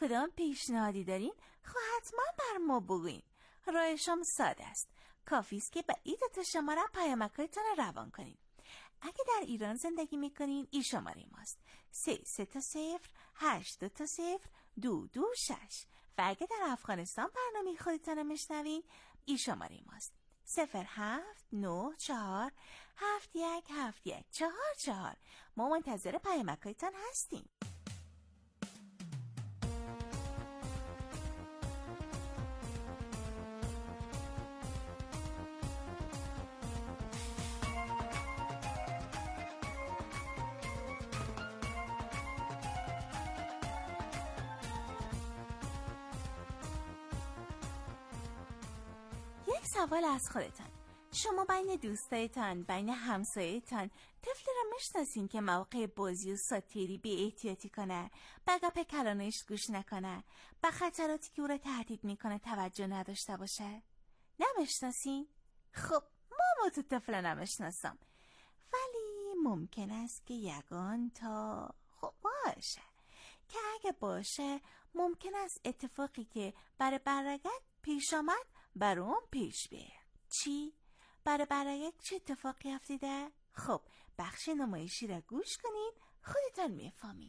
کدام پیشنهادی دارین خب حتما بر ما بگوین. راه شما ساده است. کافی است که با این تا شماره پیامک‌هایتان را روان کنین. اگه در ایران زندگی میکنین این شماره ماست 3308202226 و اگه در افغانستان برنامه خودتان رو میشنوین این شماره ماست 0794717144. ما منتظر پیامک‌هایتان هستیم. سوال از خودتان. شما بین دوستایتان، بین همسایتان طفلی را میشناسین که موقع بازی و ساتیری بی احتیاطی کنه، به گپ کلانش گوش نکنه، به خطراتی که او را تهدید میکنه توجه نداشته باشه؟ نمیشناسین؟ خب ما تو طفل نمیشناسم، ولی ممکن است که یگان تا خب باشه که اگه باشه ممکن است اتفاقی که برای برگشت پیش آمد برام پیش بیه. چی؟ برای برگشت چه اتفاقی افتیده؟ خب بخش نمایشی را گوش کنین خودتان میفهمین.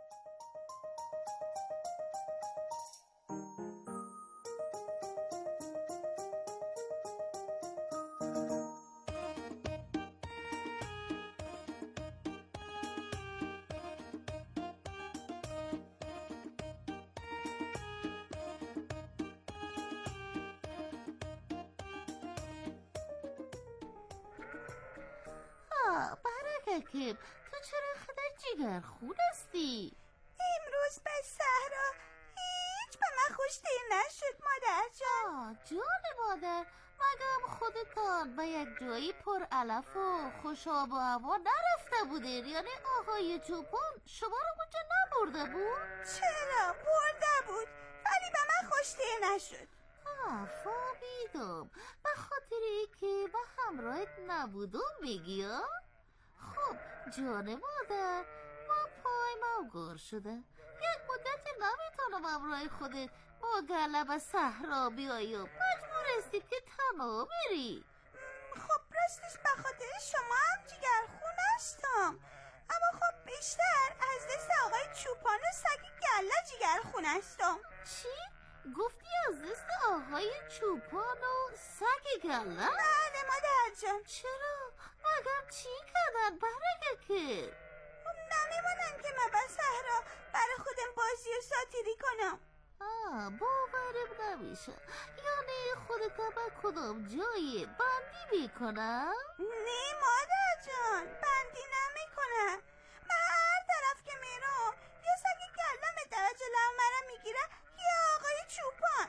برکه تو چرا خودت جگر خون هستی؟ امروز به صحرا هیچ به من خوشتیر نشد مادر جان. جان مادر، مگم خودتان به یک جایی پر علف و خوش آب و هوا نرفته بودین؟ یعنی آقای چوپان شما رو اونجا نبرده بود؟ چرا برده بود ولی به من خوشتیر نشد. فهمیدم، به خاطری که به همراهت نبودم میگی؟ خب جان مادر، ما پای موگار شده، یک مدتی نمیتونم همراه خودت با گله به صحرا بیایم، مجبور هستی که تنها بری. خب راستش به خاطر شما هم جگرخون هستم، اما خب بیشتر از دست آقای چوپان و سگ گله جگرخون هستم. چی؟ گفتی از دست آقای چوپان و سگ گله؟ بله مادر جان. چرا؟ مگر چی کردن برگه؟ نمیمونن که من به صحرا برای خودم بازی و ساتیری کنم. باورم نمیشه، یعنی خودت به کدام جایی بندی میکنم؟ نه مادر جان، بندی نمیکنم. من هر طرف که میرم یه سگ گلم در جلو مرا میگیره یا آقای چوپان.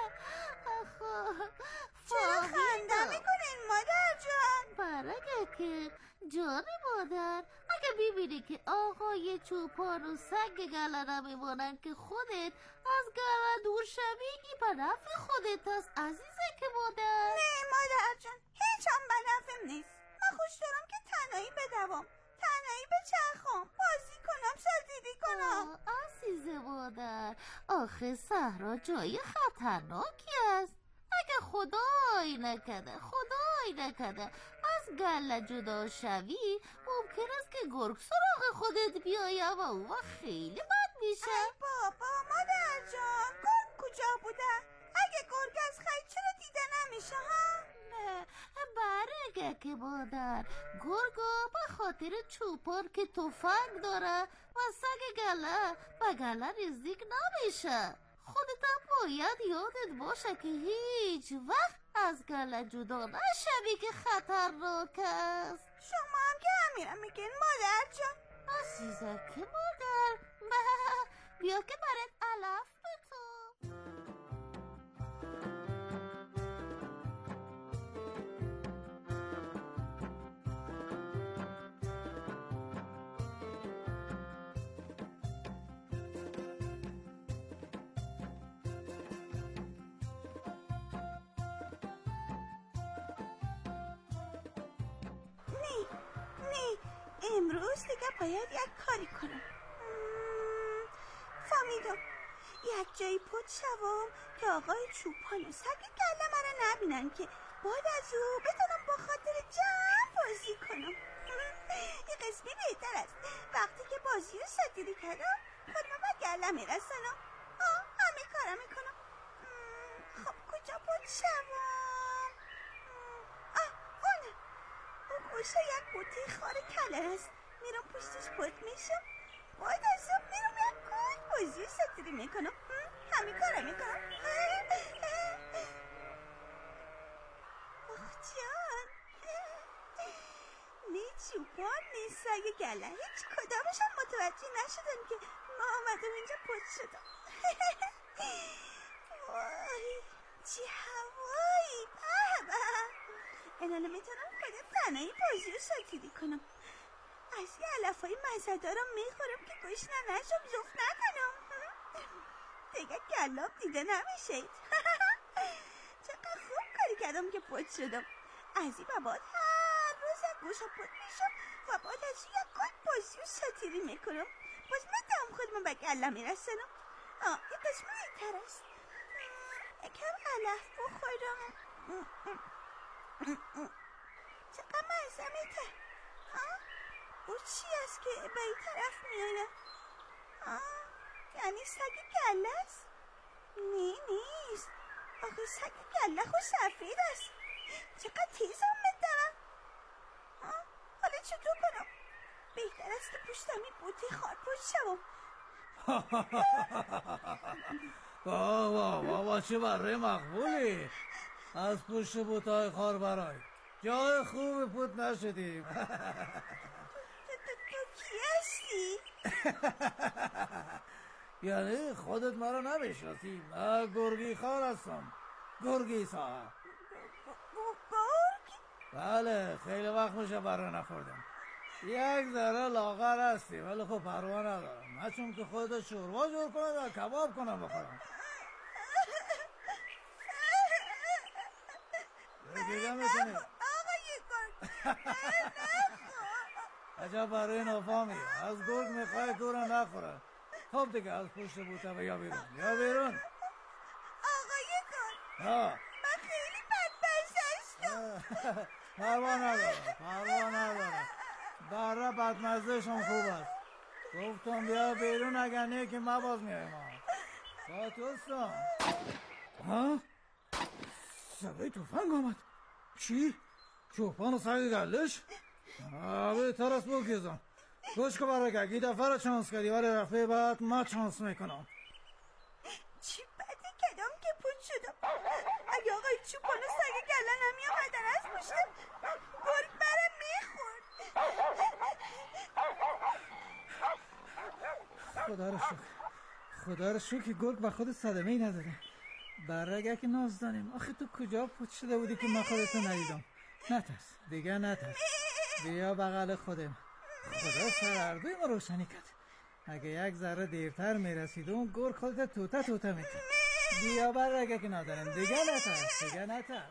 چرا خنده میکنین مادر جان؟ برگه که جان مادر، اگه ببینی که آقای چوپان و سگ گله نمیمونن که خودت از گله دور شوی، این به نفع خودت است عزیزه که مادر. نه مادر جان، هیچ هم به نفعم نیست. من خوش دارم که تنهایی بدوم، تنهایی بچرخم، بازی کنم، ساتیری کنم. عزیز مادر، آخه صحرا جای خطرناکی است. اگه خدای نکرده از گله جدا شوی، ممکن است که گرگ سراغ خودت بیایه و اون خیلی بد میشه. ای بابا مادر جان، گرگ کجا بوده؟ اگه گرگ از خیلی چرا دیده نمیشه ها؟ نه برگه که مادر، گرگا به خاطر چوپان که تفنگ داره و سگ گله به گله نزدیک نمیشه. خودت هم باید یادت باشه که هیچ وقت از گله جدا نشوی که خطرناک است. شما هم که همیرم میگین مادر جان. عزیزه که مادر، بیا که برات علف بتو. امروز دیگه باید یک کاری کنم. فهمیدم، یک جایی پد شوم که آقای چوپان و سگ گله مرا نبینن که بعد از او بتونم با خاطر جمع بازی کنم. این قسمی بهتر است. وقتی که بازی رو ساتیری کردم خودم با گله میرسنم. همه کارم میکنم. خب کجا پد شوم؟ اون گوشه یک بوته خار کلر است. میرم پشتش پد میشم. باید از اون میرم یک گوی بازی رو ساتیری میکنم. همه کارم میکنم. جان نی چوپان نی سگ گله هیچ کدامشان متوجه نشدن که ما آمدم اینجا پد شدم. وای چه هوایی بابا. الان میتونم خودم تنهایی بازی رو ساتیری کنم. از یه علف های مزه‌دارم میخورم که گوشنه نشم زفت نکنم. دیگه کلاب دیده نمیشید. چقدر خوب کاری کردم که پد شدم. از این بعد هر روز یک گوشه پد میشم و بعد از یک گوی بازی و ساتیری میکنم. باز میدم خودم به گله میرسنم. این قسم بهتر است. یکم علف بخورم. چقدر مزه میده. او چی است که به این طرف میآید؟ یعنی سگ گله است؟ نیست. آخه سگ گله خود سفید است. چقدر تیزم میدارم. حالا چطور کنم؟ بهتر است که پشتم این بوته خار پشت شوم. بابا چه برای مقبولی. از پشت بوتهای خار برای جای خوب پود نشدیم. تو کی هستی؟ یعنی خودت مرا نمیشناسی؟ من گرگی خان هستم. گرگی صاحب. گرگ؟ بله خیلی وقت میشه برا نخوردم. یک ذره لاغر هستی ولی خب پروا ندارم. من چون که خودت شوروا جور کنم و کباب کنم بخورم. دیگه میتونی آقای گرگ عجب برای نافامی. از گرگ میخوای گورا نخوره. خب دیگه از پشت بوته یا بیرون. آقای گرگ من خیلی بدبخت هستم. پروا ندارم. بره بدمزهشم خوب است. گفتم بیا بیرون اگر نه که من باز میایم. با توستم. صدای توفنگ آمد. چی؟ چوپان و سگ گلش؟ بهتر است بگیزم. گوش که برگرد این دفعه را چانس کردی ولی دفعه بعد من چانس میکنم. چی بدی کدام که پود شدم. اگه آقای چوپان و سگ گله نمی آمدن از پشتم گرگ برم میخورد. خدا رو شکر که گرگ به خود صدمه ای نداره. برگه که ناز دانیم. آخه تو کجا پود شده بودی که من خودتو ندیدم؟ نترس. بیا بغل خودم. خدا سرردوی ما روشنی کرد. اگه یک ذره دیرتر میرسید اون گرگ خودت توته میکرد. بیا برگه که نداریم. دیگه نترس.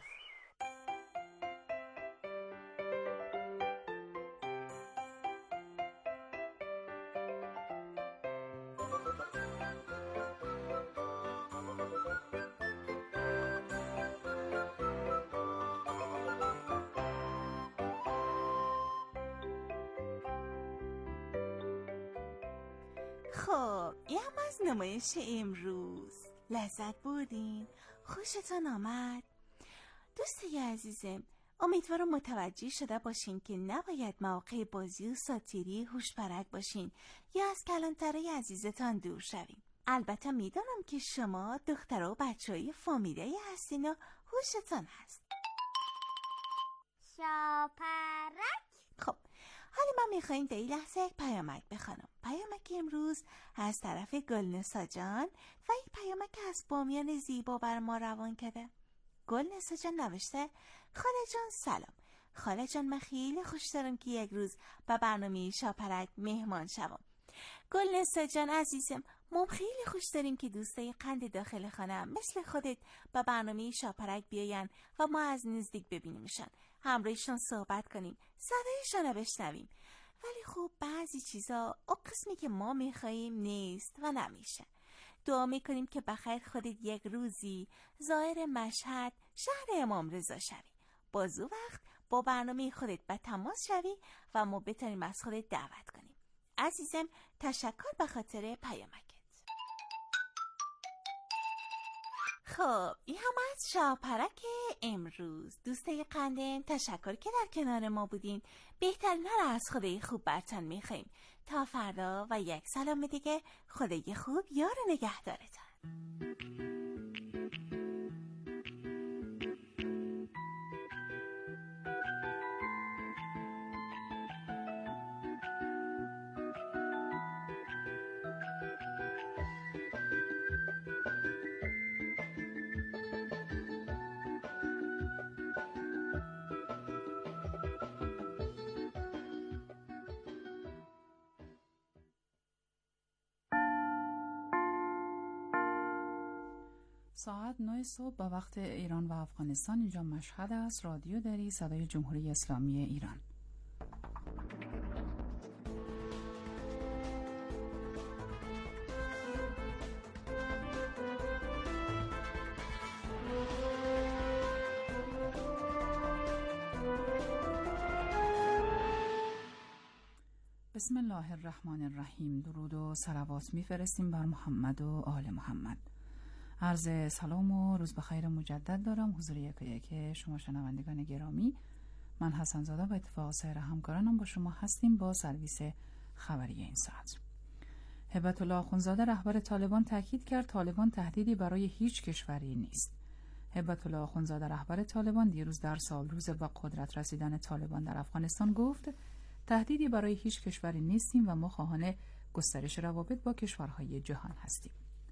خب این هم از نمایش امروز. لذت بردین؟ خوشتان آمد؟ دوستای عزیزم امیدوارم متوجه شده باشین که نباید مواقع بازی و ساتیری هوش‌پرک باشین یا از کلانترهای عزیزتان دور شوین. البته میدانم که شما دخترها و بچه‌های فامیلی هستین و هوشتان هست. شاپرک. خب حالا من میخواییم در این لحظه یک پیامک بخوانم. پیامک امروز از طرف گلنسا جان و این پیامک از بامیان زیبا بر ما روان کرده. گلنسا جان نوشته: خاله جان سلام. خاله جان من خیلی خوش دارم که یک روز به برنامه شاپرک مهمان شوم. گلنسا جان عزیزم ما خیلی خوش داریم که دوستای قند داخل خانه مثل خودت به برنامه شاپرک بیاین و ما از نزدیک ببینیمشان، همراهشان صحبت کنیم، صدایشان رو بشنویم. ولی خب بعضی چیزا اون قسمی که ما میخواییم نیست و نمیشه. دعا میکنیم که بخیر خودت یک روزی زائر مشهد شهر امام رضا شوی. باز وقت با برنامه خودت به تماس شوی و ما بتونیم از خودت دعوت کنیم. عزیزم تشکر به خاطر پیامکت. خب این هم از شاپرک امروز. دوستای قندم تشکر که در کنار ما بودین. بهترین ها را از خدای خوب برتن میخواییم. تا فردا و یک سلام دیگه، خدای خوب یار نگهدارتان. ساعت 9 صبح به وقت ایران و افغانستان. اینجا مشهد است. رادیو دری، صدای جمهوری اسلامی ایران. بسم الله الرحمن الرحیم. درود و صلوات میفرستیم بر محمد و آل محمد. عرض سلام و روز بخیر مجدد دارم حضور یک شما شنوندگان گرامی. من حسن زاده و اتفاق سایر همکارانم با شما هستیم با سرویس خبری این ساعت. هبت الله آخوندزاده رهبر طالبان تاکید کرد طالبان تهدیدی برای هیچ کشوری نیست. هبت الله آخوندزاده رهبر طالبان دیروز در سالروز به قدرت رسیدن طالبان در افغانستان گفت تهدیدی برای هیچ کشوری نیستیم و ما خواهان گسترش روابط با کشورهای جهان هستیم.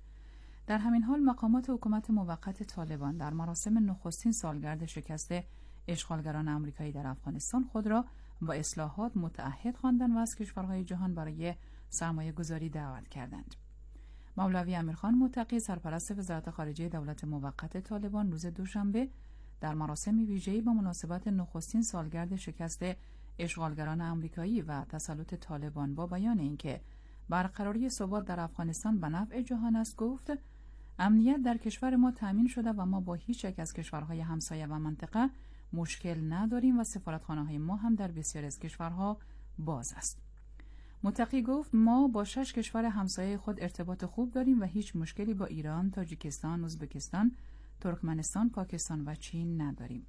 در همین حال مقامات حکومت موقت طالبان در مراسم نخستین سالگرد شکست اشغالگران آمریکایی در افغانستان خود را با اصلاحات متعهد خواندند و از کشورهای جهان برای سرمایه گذاری دعوت کردند. مولوی امیرخان متقی سرپرست وزارت خارجه دولت موقت طالبان روز دوشنبه در مراسم ویژه‌ای با مناسبت نخستین سالگرد شکست اشغالگران آمریکایی و تسلط طالبان با بیان اینکه برقراری ثبات در افغانستان به نفع جهان است گفت امنیت در کشور ما تأمین شده و ما با هیچ یک از کشورهای همسایه و منطقه مشکل نداریم و سفارتخانه‌های ما هم در بسیاری از کشورها باز است. متقی گفت ما با 6 کشور همسایه خود ارتباط خوب داریم و هیچ مشکلی با ایران، تاجیکستان، ازبکستان، ترکمنستان، پاکستان و چین نداریم.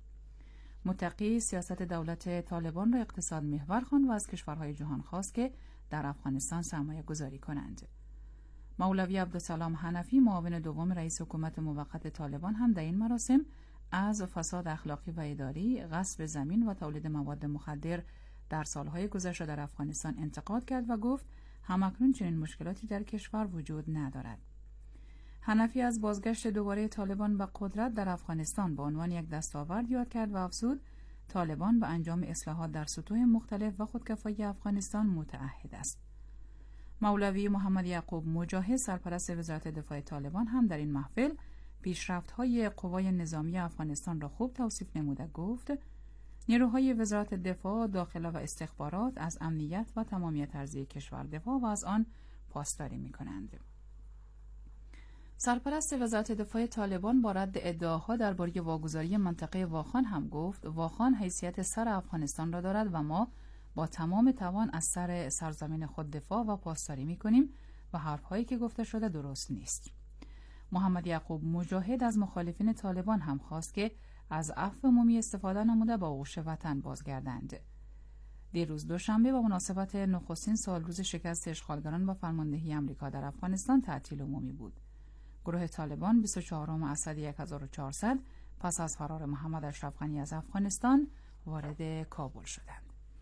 متقی سیاست دولت طالبان را اقتصاد محور خواند و از کشورهای جهان خواست که در افغانستان سرمایه گذاری کنند. مولوی عبدالسلام حنفی معاون دوم رئیس حکومت موقت طالبان هم در این مراسم از فساد اخلاقی و اداری، غصب زمین و تولید مواد مخدر در سالهای گذشته در افغانستان انتقاد کرد و گفت همکنون چنین مشکلاتی در کشور وجود ندارد. حنفی از بازگشت دوباره طالبان به قدرت در افغانستان به عنوان یک دستاورد یاد کرد و افزود طالبان به انجام اصلاحات در سطوح مختلف و خودکفایی افغانستان متعهد است. مولوی محمد یعقوب مجاهد سرپرست وزارت دفاع طالبان هم در این محفل پیشرفت‌های قوای نظامی افغانستان را خوب توصیف نموده گفت نیروهای وزارت دفاع، داخله و استخبارات از امنیت و تمامیت ارضی کشور دفاع و از آن پاسداری می‌کنند. سرپرست وزارت دفاع طالبان با رد ادعاها درباره واگذاری منطقه واخان هم گفت واخان حیثیت سر افغانستان را دارد و ما با تمام توان از سر سرزمین خود دفاع و پاسداری می‌کنیم و حرف‌هایی که گفته شده درست نیست. محمد یعقوب مجاهد از مخالفین طالبان هم خواست که از عفو عمومی استفاده نموده با آغوش وطن بازگردند. دیروز دوشنبه با مناسبت نخستین سالروز شکست اشغالگران با فرماندهی آمریکا در افغانستان تعطیل عمومی بود. گروه طالبان 24 اسد 1400 پس از فرار محمد اشرف غنی از افغانستان وارد کابل شدند.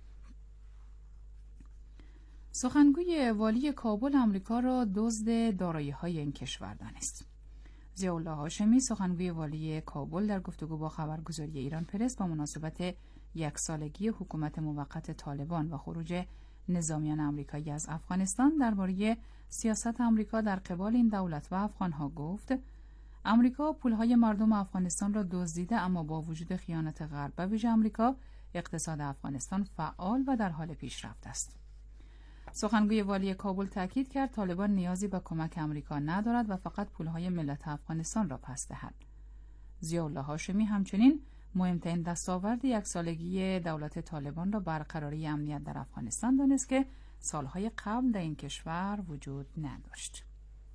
سخنگوی والی کابل آمریکا را دزد دارایی‌های این کشور دانست. ضیاءالله هاشمی سخنگوی والی کابل در گفتگو با خبرگزاری ایران پرس با مناسبت 1 سالگی حکومت موقت طالبان و خروج نظامیان آمریکایی از افغانستان درباره سیاست آمریکا در قبال این دولت و افغانها گفت آمریکا پولهای مردم افغانستان را دزدیده اما با وجود خیانت غرب و ویژه آمریکا اقتصاد افغانستان فعال و در حال پیشرفت است. سخنگوی والی کابل تاکید کرد طالبان نیازی به کمک آمریکا ندارد و فقط پولهای ملت افغانستان را پس دهد. ضیاءالله هاشمی همچنین مهمترین دستاورد یک سالگی دولت طالبان را برقراری امنیت در افغانستان دانست که سالهای قبل در این کشور وجود نداشت.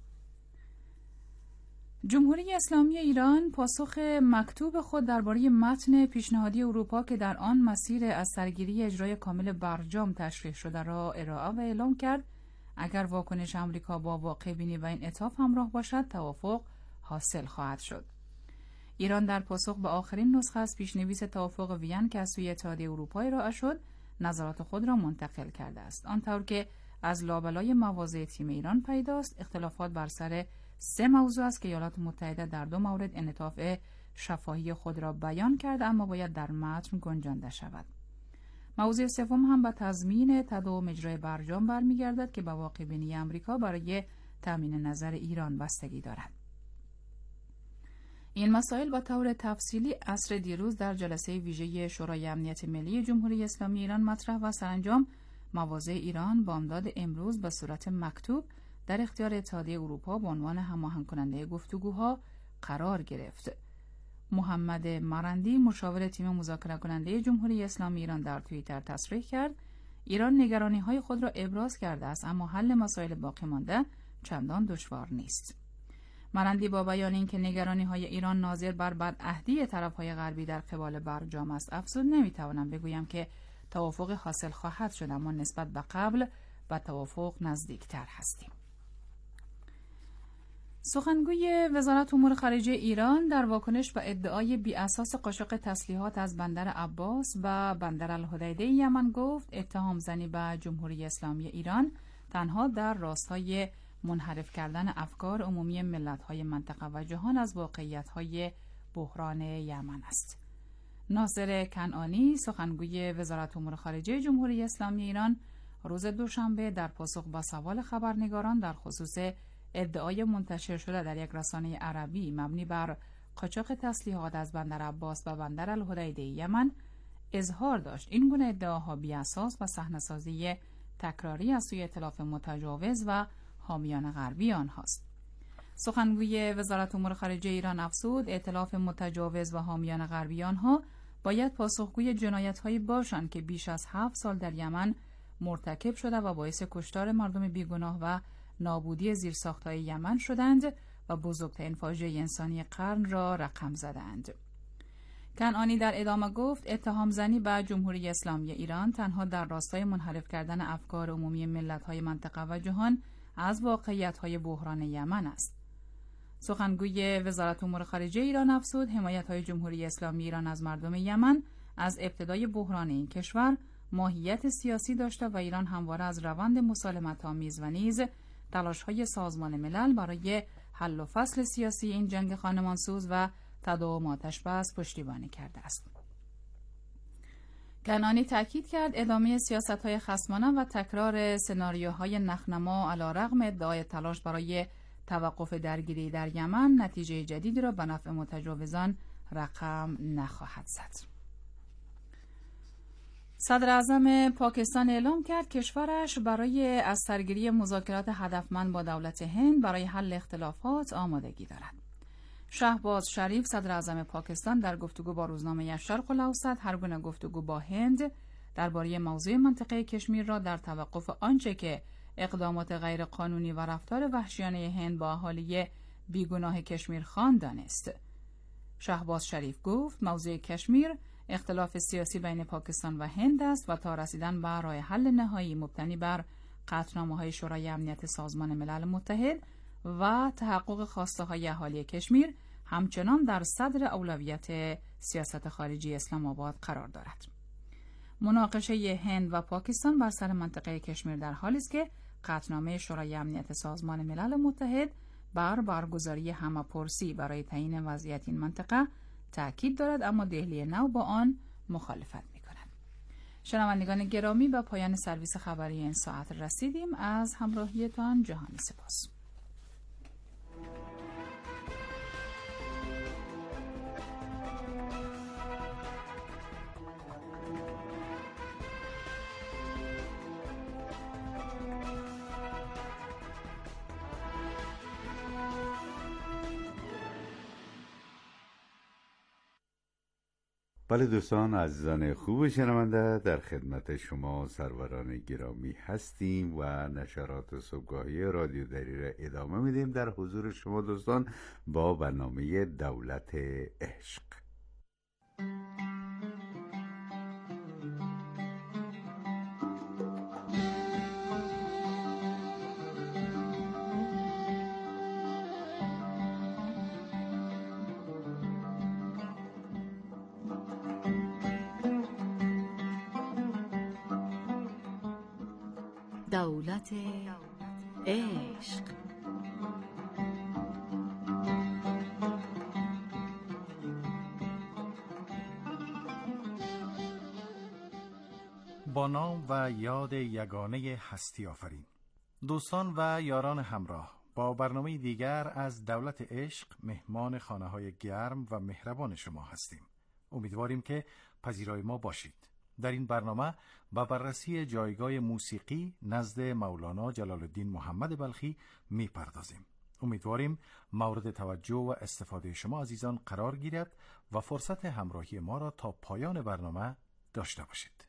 جمهوری اسلامی ایران پاسخ مکتوب خود درباره متن پیشنهادی اروپا که در آن مسیر از سرگیری اجرای کامل برجام تشریح شده را ارائه و اعلام کرد اگر واکنش آمریکا با واقع بینی و انعطاف همراه باشد توافق حاصل خواهد شد. ایران در پاسخ به آخرین نسخه از پیشنویس توافق وین که از سوی اتحادیه اروپا ارائه شد نظرات خود را منتقل کرده است. آنطور که از لابلای مواضع تیم ایران پیداست اختلافات بر سر 3 موضوع است که ایالات متحده در 2 مورد انعطاف شفاهی خود را بیان کرده اما باید در متن گنجانده شود. موضوع سوم هم به تضمین تداوم اجرای برجام برمیگردد که به واقع بینی آمریکا برای تامین نظر ایران بستگی دارد. این مسائل با طور تفصیلی عصر دیروز در جلسه ویژه شورای امنیت ملی جمهوری اسلامی ایران مطرح و سرانجام مواضع ایران بامداد امروز به صورت مکتوب در اختیار اتحادیه اروپا به عنوان هماهنگ کننده گفتگوها قرار گرفت. محمد مرندی مشاور تیم مذاکره کننده جمهوری اسلامی ایران در توییتر تصریح کرد ایران نگرانی‌های خود را ابراز کرده است اما حل مسائل باقی مانده چندان دشوار نیست. مرندی با بیان اینکه نگرانی‌های ایران ناظر بر بدعهدی طرف‌های غربی در قبال برجام است افزود نمی‌توانم بگویم که توافق حاصل خواهد شد اما نسبت به قبل به توافق نزدیکتر هستیم. سخنگوی وزارت امور خارجه ایران در واکنش به ادعای بی‌اساس قاچاق تسلیحات از بندر عباس و بندر الحدیده یمن گفت اتهام زنی به جمهوری اسلامی ایران تنها در راستای منحرف کردن افکار عمومی ملت‌های منطقه و جهان از واقعیت‌های بحران یمن است. ناصر کنعانی سخنگوی وزارت امور خارجه جمهوری اسلامی ایران روز دوشنبه در پاسخ به سوال خبرنگاران در خصوص ادعای منتشر شده در یک رسانه عربی مبنی بر قاچاق تسلیحات از بندر عباس و بندر الحدیده یمن اظهار داشت این گونه ادعاها بی‌اساس و صحنه‌سازی تکراری از سوی ائتلاف متجاوز و حامیان غربی آنهاست. سخنگوی وزارت امور خارجه ایران افزود ائتلاف متجاوز و حامیان غربی آنها باید پاسخگوی جنایت‌هایی باشند که بیش از 7 سال در یمن مرتکب شده و باعث کشتار مردم بیگناه و نابودی زیرساخت‌های یمن شدند و بزرگترین فاجعه انسانی قرن را رقم زدند. کنعانی در ادامه گفت اتهام زنی به جمهوری اسلامی ایران تنها در راستای منحرف کردن افکار عمومی ملت‌های منطقه و جهان از واقعیت‌های بحران یمن است. سخنگوی وزارت امور خارجه ایران افزود حمایت‌های جمهوری اسلامی ایران از مردم یمن از ابتدای بحران این کشور ماهیت سیاسی داشته و ایران همواره از روند مسالمت‌آمیز و نیز تلاش‌های سازمان ملل برای حل و فصل سیاسی این جنگ خانمانسوز و تداوم آتش بس پشتیبانی کرده است. کنعانی تاکید کرد ادامه سیاست‌های خصمانه و تکرار سناریوهای نخنما علیرغم ادعای تلاش برای توقف درگیری در یمن نتیجه جدیدی را به نفع متجاوزان رقم نخواهد زد. صدر اعظم پاکستان اعلام کرد کشورش برای از سرگیری مذاکرات هدفمند با دولت هند برای حل اختلافات آمادگی دارد. شهباز شریف صدر اعظم پاکستان در گفتگو با روزنامه شرق الاوسط هر گونه گفتگو با هند درباره موضوع منطقه کشمیر را در توقف آنچه که اقدامات غیر قانونی و رفتار وحشیانه هند با اهالی بیگناه کشمیر خواند است. شهباز شریف گفت موضوع کشمیر اختلاف سیاسی بین پاکستان و هند است و تا رسیدن به راه حل نهایی مبتنی بر قطعنامه‌های شورای امنیت سازمان ملل متحد و تحقق خواسته‌های اهالی کشمیر همچنان در صدر اولویت سیاست خارجی اسلام آباد قرار دارد. مناقشه هند و پاکستان بر سر منطقه کشمیر در حالی است که قطعنامه شورای امنیت سازمان ملل متحد بر برگزاری همه‌پرسی برای تعیین وضعیت این منطقه تأکید دارد اما دهلی نو با آن مخالفت می‌کند. شنوندگان گرامی به پایان سرویس خبری این ساعت رسیدیم. از همراهیتان جهانی سپاس. بله دوستان عزیزان خوب شنونده، در خدمت شما سروران گرامی هستیم و نشرات صبحگاهی رادیو دری را ادامه میدیم در حضور شما دوستان با برنامه دولت عشق. دولت عشق. با نام و یاد یگانه هستی آفرین. دوستان و یاران همراه، با برنامه دیگر از دولت عشق مهمان خانه‌های گرم و مهربان شما هستیم. امیدواریم که پذیرای ما باشید. در این برنامه با بررسی جایگاه موسیقی نزد مولانا جلال الدین محمد بلخی می‌پردازیم. امیدواریم مورد توجه و استفاده شما عزیزان قرار گیرد و فرصت همراهی ما را تا پایان برنامه داشته باشید.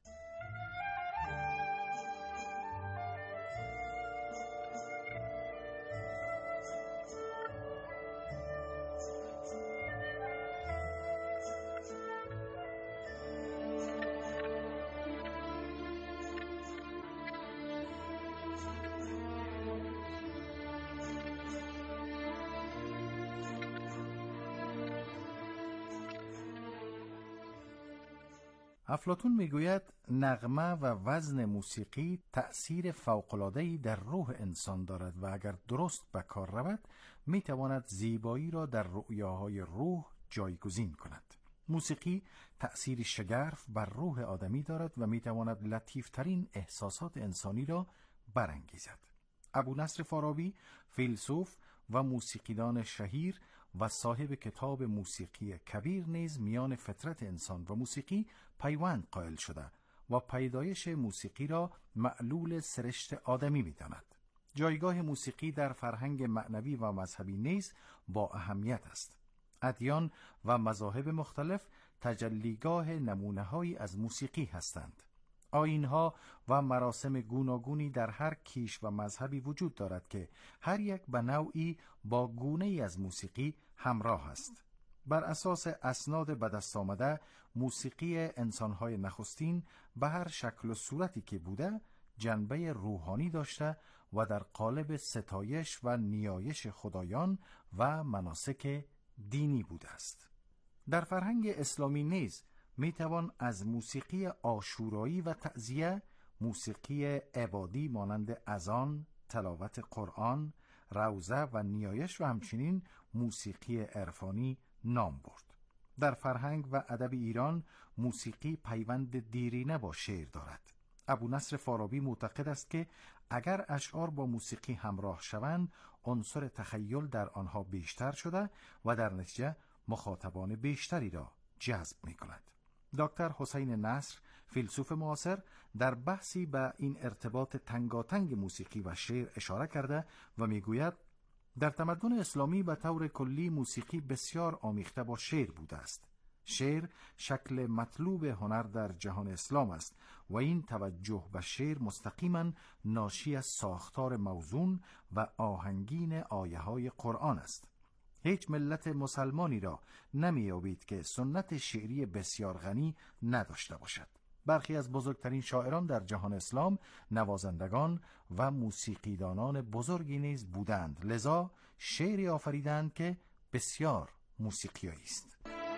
افلاطون میگوید نغمه و وزن موسیقی تأثیر فوق‌العاده‌ای در روح انسان دارد و اگر درست به کار رود میتواند زیبایی را در رؤیاهای روح جایگزین کند. موسیقی تأثیر شگرف بر روح آدمی دارد و میتواند لطیفترین احساسات انسانی را برانگیزد. ابونصر فارابی فیلسوف و موسیقیدان شهیر و صاحب کتاب موسیقی کبیر نیز میان فطرت انسان و موسیقی پیوند قائل شده و پیدایش موسیقی را معلول سرشت آدمی می‌داند. جایگاه موسیقی در فرهنگ معنوی و مذهبی نیز با اهمیت است. ادیان و مذاهب مختلف تجلیگاه نمونه‌هایی از موسیقی هستند. آیین‌ها و مراسم گوناگونی در هر کیش و مذهبی وجود دارد که هر یک به نوعی با گونه‌ای از موسیقی همراه است. بر اساس اسناد به دست آمده، موسیقی انسان‌های نخستین به هر شکل و صورتی که بوده، جنبه روحانی داشته و در قالب ستایش و نیایش خدایان و مناسک دینی بوده است. در فرهنگ اسلامی نیز میتوان از موسیقی عاشورایی و تعزیه، موسیقی عبادی مانند اذان، تلاوت قرآن، روزه و نیایش و همچنین موسیقی عرفانی نام برد. در فرهنگ و ادب ایران موسیقی پیوند دیرینه با شعر دارد. ابونصر فارابی معتقد است که اگر اشعار با موسیقی همراه شوند، عنصر تخیل در آنها بیشتر شده و در نتیجه مخاطبان بیشتری را جذب می کند. دکتر حسین نصر فیلسوف معاصر در بحثی به این ارتباط تنگاتنگ موسیقی و شعر اشاره کرده و میگوید در تمدن اسلامی به طور کلی موسیقی بسیار آمیخته با شعر بوده است. شعر شکل مطلوب هنر در جهان اسلام است و این توجه به شعر مستقیما ناشی از ساختار موزون و آهنگین آیه‌های قرآن است. هیچ ملت مسلمانی را نمی‌یابید که سنت شعری بسیار غنی نداشته باشد. برخی از بزرگترین شاعران در جهان اسلام نوازندگان و موسیقیدانان بزرگی نیز بودند، لذا شعری آفریدند که بسیار موسیقیایی است.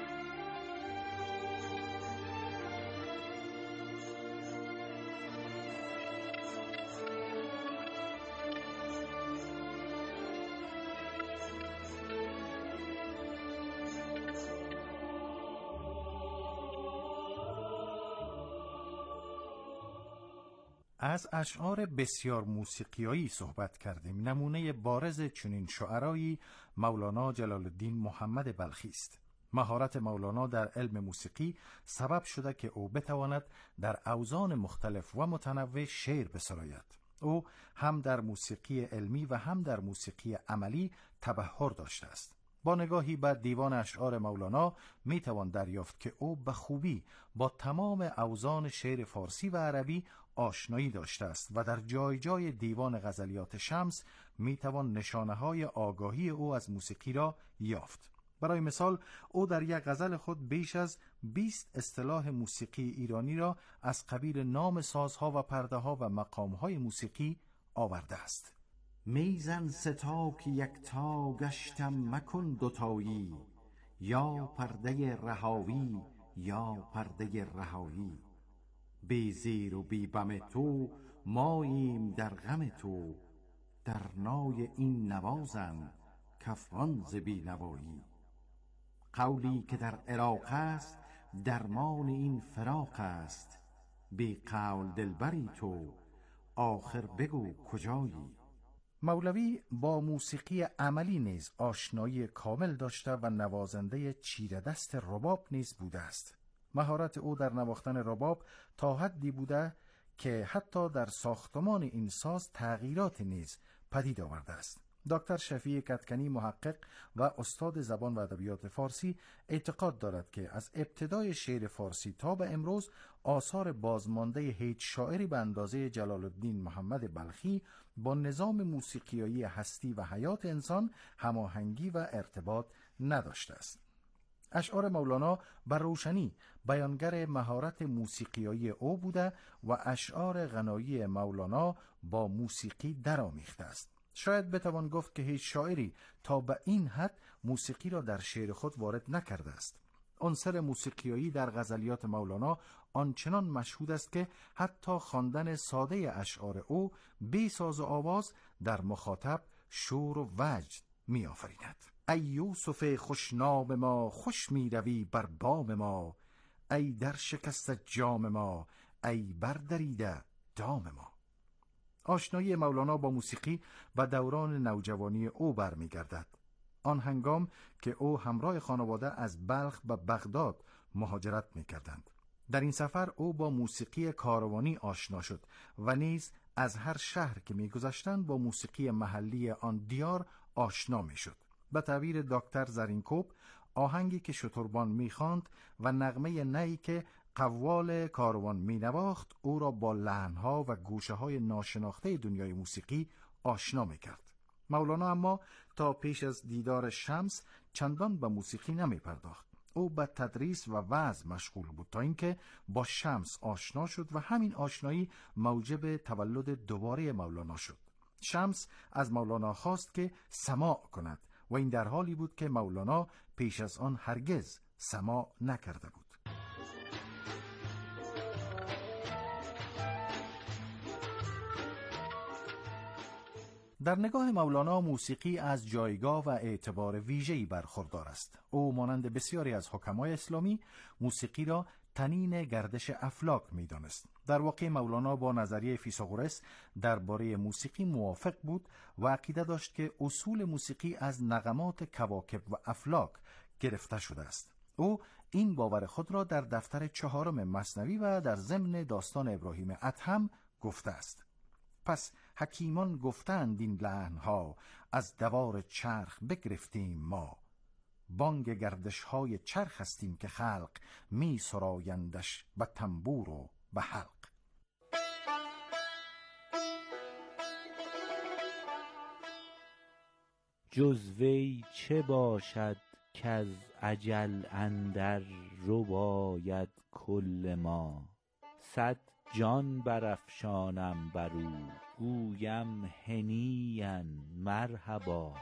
از اشعار بسیار موسیقیایی صحبت کردیم. نمونه بارز چنین شعرایی مولانا جلال الدین محمد بلخی است. مهارت مولانا در علم موسیقی سبب شده که او بتواند در اوزان مختلف و متنوع شعر بسراید. او هم در موسیقی علمی و هم در موسیقی عملی تبحر داشته است. با نگاهی به دیوان اشعار مولانا می توان دریافت که او به خوبی با تمام اوزان شعر فارسی و عربی آشنایی داشته است و در جای جای دیوان غزلیات شمس می توان نشانه‌های آگاهی او از موسیقی را یافت. برای مثال او در یک غزل خود بیش از 20 اصطلاح موسیقی ایرانی را از قبیل نام سازها و پرده‌ها و مقام‌های موسیقی آورده است. میزن ستا که یکتا گشتم مکن دوتایی، یا پرده رهاوی یا پرده رهایی. بی زیر و بی بم تو ماییم در غم تو، در نای این نوازم کفران ز بی نوایی. قولی که در عراق است درمان این فراق است، بی قول دلبری تو آخر بگو کجایی. مولوی با موسیقی عملی نیز آشنایی کامل داشته و نوازنده چیره دست رباب نیز بوده است. مهارت او در نواختن رباب تا حدی بوده که حتی در ساختمان این ساز تغییرات نیز پدید آورده است. دکتر شفیع کدکنی محقق و استاد زبان و ادبیات فارسی اعتقاد دارد که از ابتدای شعر فارسی تا به امروز آثار بازمانده هیچ شاعری به اندازه جلال الدین محمد بلخی با نظام موسیقیایی هستی و حیات انسان هماهنگی و ارتباط نداشته است. اشعار مولانا بر روشنی بیانگر مهارت موسیقیایی او بوده و اشعار غنایی مولانا با موسیقی درآمیخته است. شاید بتوان گفت که هیچ شاعری تا به این حد موسیقی را در شعر خود وارد نکرده است. عنصر موسیقیایی در غزلیات مولانا آنچنان مشهود است که حتی خواندن ساده اشعار او بی ساز و آواز در مخاطب شور و وجد می آفریند. ای یوسف خوشنام ما خوش می روی بر بام ما، ای در شکست جام ما ای بردریده دام ما. آشنایی مولانا با موسیقی و دوران نوجوانی او برمیگردد. آن هنگام که او همراه خانواده از بلخ به بغداد مهاجرت می‌کردند. در این سفر او با موسیقی کاروانی آشنا شد و نیز از هر شهر که می‌گذشتند با موسیقی محلی آن دیار آشنا می‌شد. به تعبیر دکتر زرینکوب، آهنگی که شتربان می‌خواند و نغمه نی که قوال کاروان می‌نواخت او را با لحن‌ها و گوشه‌های ناشناخته دنیای موسیقی آشنا می‌کرد. مولانا اما تا پیش از دیدار شمس چندان به موسیقی نمی‌پرداخت. او به تدریس و وعظ مشغول بود تا اینکه با شمس آشنا شد و همین آشنایی موجب تولد دوباره مولانا شد. شمس از مولانا خواست که سماع کند و این در حالی بود که مولانا پیش از آن هرگز سماع نکرده بود. در نگاه مولانا موسیقی از جایگاه و اعتبار ویژه‌ای برخوردار است. او مانند بسیاری از حکمای اسلامی موسیقی را طنین گردش افلاک می‌دانست. در واقع مولانا با نظریه فیثاغورس درباره موسیقی موافق بود و عقیده داشت که اصول موسیقی از نغمات کواکب و افلاک گرفته شده است. او این باور خود را در دفتر 4 مثنوی و در ضمن داستان ابراهیم ادهم گفته است. پس حکیمان گفتند این لحن‌ها، از دوار چرخ بگرفتیم ما. بانگ گردش‌های چرخ هستیم که خلق می سرایندش به تنبور و به حلق. جزوی چه باشد که از اجل اندر رباید کل ما. صد جان برافشانم برو گویم هنیئا مرحبا.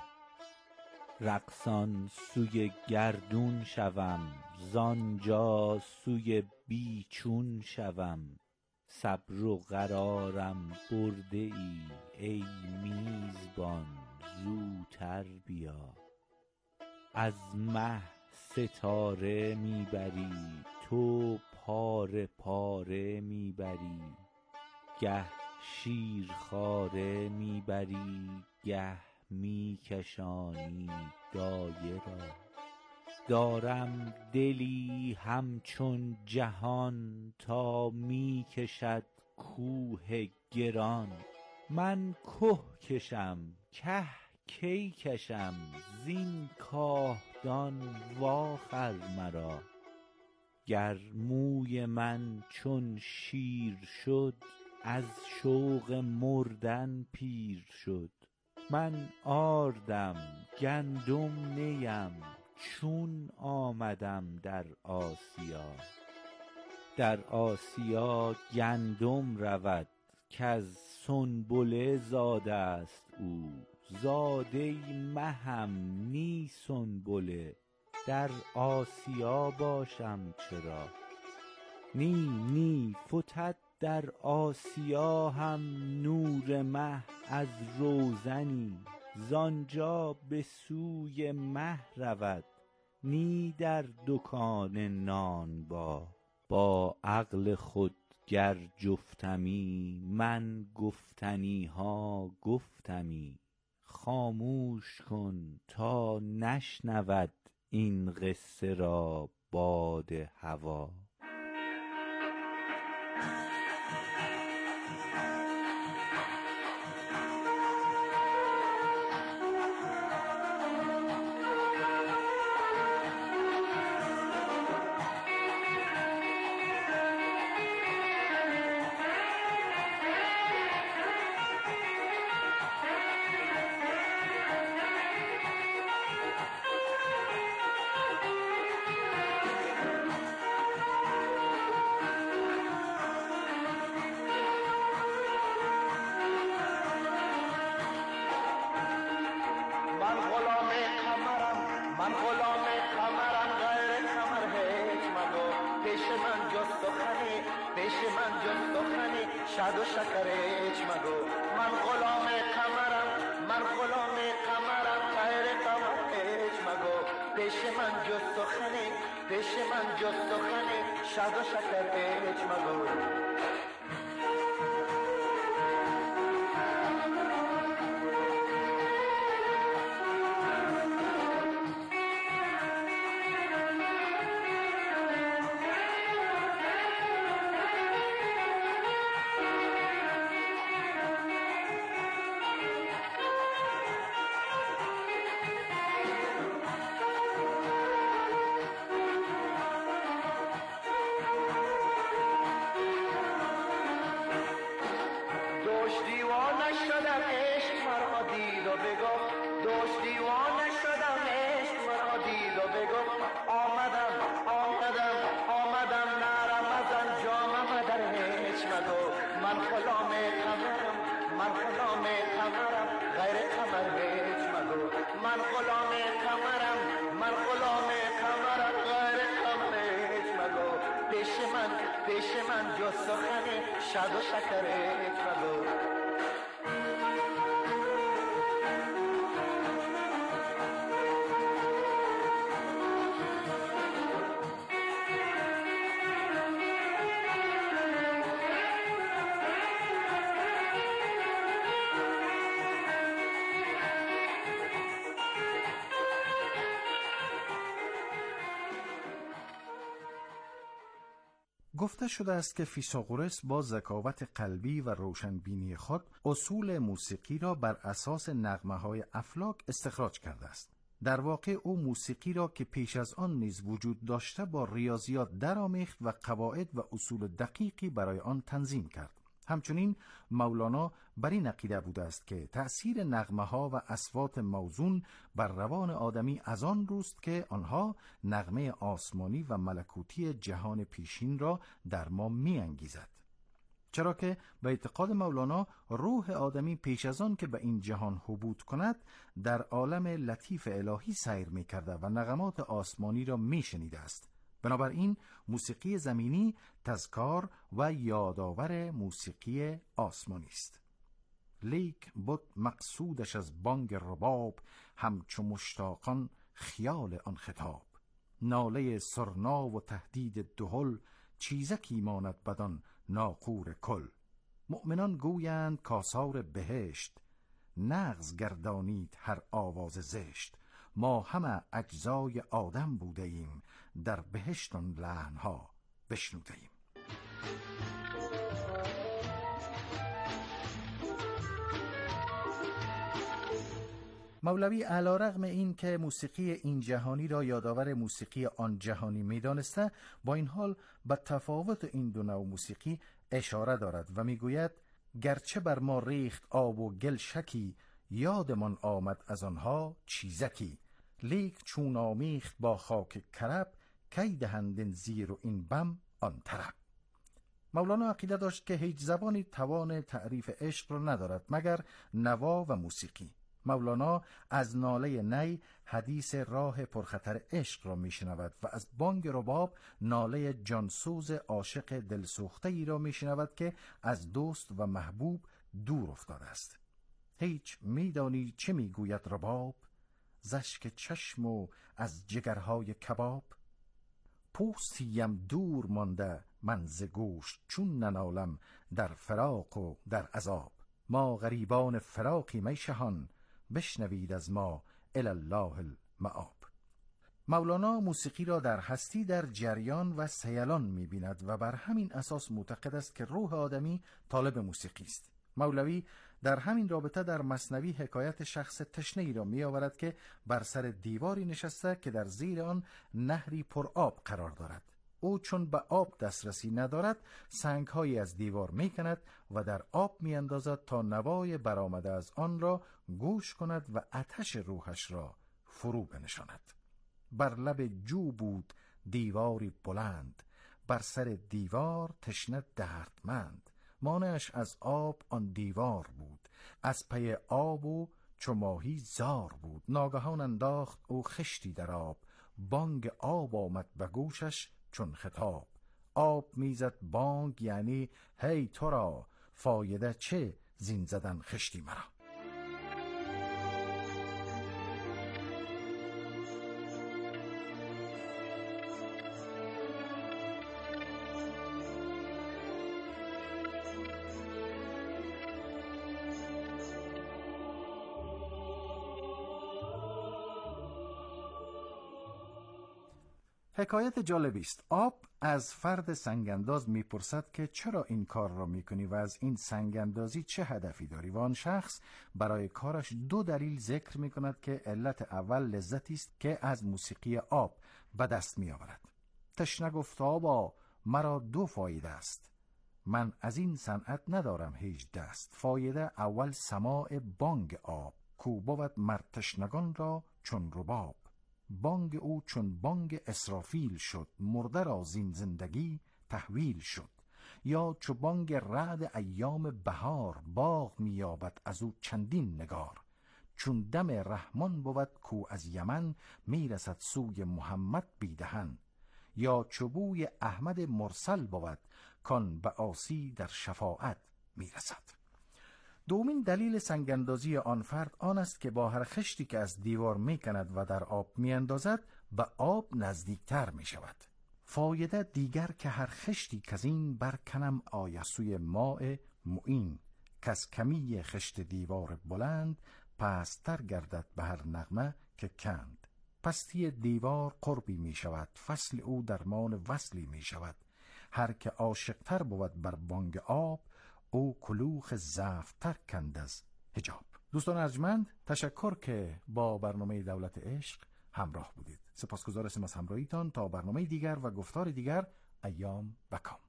رقصان سوی گردون شوم زانجا سوی بیچون شوم. صبر و قرارم برده ای میزبان زوتر بیا. از مه ستاره میبری تو پاره پاره میبری. گه شیرخواره میبری گه میکشانی دایه را. دارم دلی همچون جهان تا میکشد کوه گران. من که کشم که کی کشم زین کاهدان واخر مرا. گر موی من چون شیر شد از شوق مردن پیر شد. من آردم گندم نیم چون آمدم در آسیا. در آسیا گندم رود کز سنبله زاده است او. زاده مهم نی سنبله در آسیا باشم چرا. نی فتد در آسیا هم نور مه از روزنی. زانجا به سوی مه رود نی در دکان نان با عقل خود گر جفتمی من گفتنی ها گفتمی. خاموش کن تا نشنود این قصه را باد هوا. شاد و شکرش مگو. من غلام قمرم، من غلام قمرم، غیر قمرش مگو. پیش من جز سخنی، پیش من جز سخنی، شاد و شکرش مگو. پیش من جو سخنی شاد و شکرش مگو. گفته شده است که فیثاغورس با ذکاوت قلبی و روشنبینی خود اصول موسیقی را بر اساس نغمه‌های افلاک استخراج کرده است. در واقع او موسیقی را که پیش از آن نیز وجود داشته با ریاضیات درآمیخت و قواعد و اصول دقیقی برای آن تنظیم کرد. همچنین مولانا بر این عقیده بوده است که تأثیر نغمه‌ها و اصوات موزون بر روان آدمی از آن روست که آنها نغمه آسمانی و ملکوتی جهان پیشین را در ما می‌انگیزد. چرا که به اعتقاد مولانا روح آدمی پیش از آن که به این جهان حبوط کند در عالم لطیف الهی سیر می‌کرده و نغمات آسمانی را می‌شنیده است. بنابراین موسیقی زمینی تذکار و یادآور موسیقی آسمانی است. لیک بود مقصودش از بانگ رباب همچو مشتاقان خیال آن خطاب. ناله سرنا و تهدید دهل چیزکی ماند بدان ناقور کل. مؤمنان گویند کاسار بهشت نغز گردانید هر آواز زشت. ما همه اجزای آدم بوده ایم در بهشتان لحنها بشنوده ایم. مولوی علیرغم این که موسیقی این جهانی را یادآور موسیقی آن جهانی می‌دانسته، با این حال به تفاوت این دو نوع موسیقی اشاره دارد و میگوید گرچه بر ما ریخت آب و گل شکی، یادمان آمد از آنها چیزکی. لیک چون آمیخت با خاک کرب، کی دهند این زیر و این بم آن طرب. مولانا عقیده داشت که هیچ زبانی توان تعریف عشق را ندارد مگر نوا و موسیقی. مولانا از ناله نی حدیث راه پرخطر عشق را میشنود و از بانگ رباب ناله جانسوز عاشق دلسوخته ای را میشنود که از دوست و محبوب دور افتاده است. هیچ میدانی چه میگوید رباب، زشک چشم و از جگرهای کباب. پوستیم دور مانده من ز گوش، چون ننالم در فراق و در عذاب. ما غریبان فراقی می شهان، بشنوید از ما الالله المآب. مولانا موسیقی را در هستی در جریان و سیلان می‌بیند و بر همین اساس معتقد است که روح آدمی طالب موسیقی است. مولوی در همین رابطه در مثنوی حکایت شخص تشنه‌ای را می‌آورد که بر سر دیواری نشسته که در زیر آن نهری پر آب قرار دارد. او چون به آب دسترسی ندارد، سنگ‌هایی از دیوار می‌کند و در آب می‌اندازد تا نوای برآمده از آن را گوش کند و آتش روحش را فرو بنشاند. بر لب جو بود دیواری بلند، بر سر دیوار تشنه دردمند. مانعش از آب آن دیوار بود، از پی آب و چو ماهی زار بود. ناگهان انداخت او خشتی در آب، بانگ آب آمد به گوشش چون خطاب. آب میزد بانگ یعنی هی تو را، فایده چه زین زدن خشتی مرا. حکایت جالبی است. آب از فرد سنگانداز میپرسد که چرا این کار را میکنی و از این سنگاندازی چه هدفی داری، و آن شخص برای کارش دو دلیل ذکر میکند که علت اول لذتی است که از موسیقی آب به دست میآورد. تشنه گفت آبا مرا دو فایده است، من از این صنعت ندارم هیچ دست. فایده اول سماع بانگ آب، کو بود مر تشنگان را چون رباب. بانگ او چون بانگ اسرافیل شد، مرده را زین زندگی تحویل شد. یا چو بانگ رعد ایام بهار، باغ میابد از او چندین نگار. چون دم رحمان بود کو از یمن، میرسد سوی محمد بیدهن. یا چو بوی احمد مرسل بود، کان به عاصی در شفاعت میرسد. دومین دلیل سنگاندازی آن فرد آن است که با هر خشتی که از دیوار میکند و در آب میاندازد به آب نزدیکتر میشود. فایده دیگر که هر خشتی که از این برکنم آید سوی ماء معین، کز کمی خشت دیوار بلند، پستر گردد به هر نغمه که کند. پستی دیوار قربی میشود، فصل او درمان وصلی میشود. هر که عاشقتر بود بر بانگ آب، او کلوخ ضعفتر کند از حجاب. دوستان ارجمند، تشکر که با برنامه دولت عشق همراه بودید. سپاسگزار هستم از همراهیتان. تا برنامه دیگر و گفتار دیگر، ایام بکام.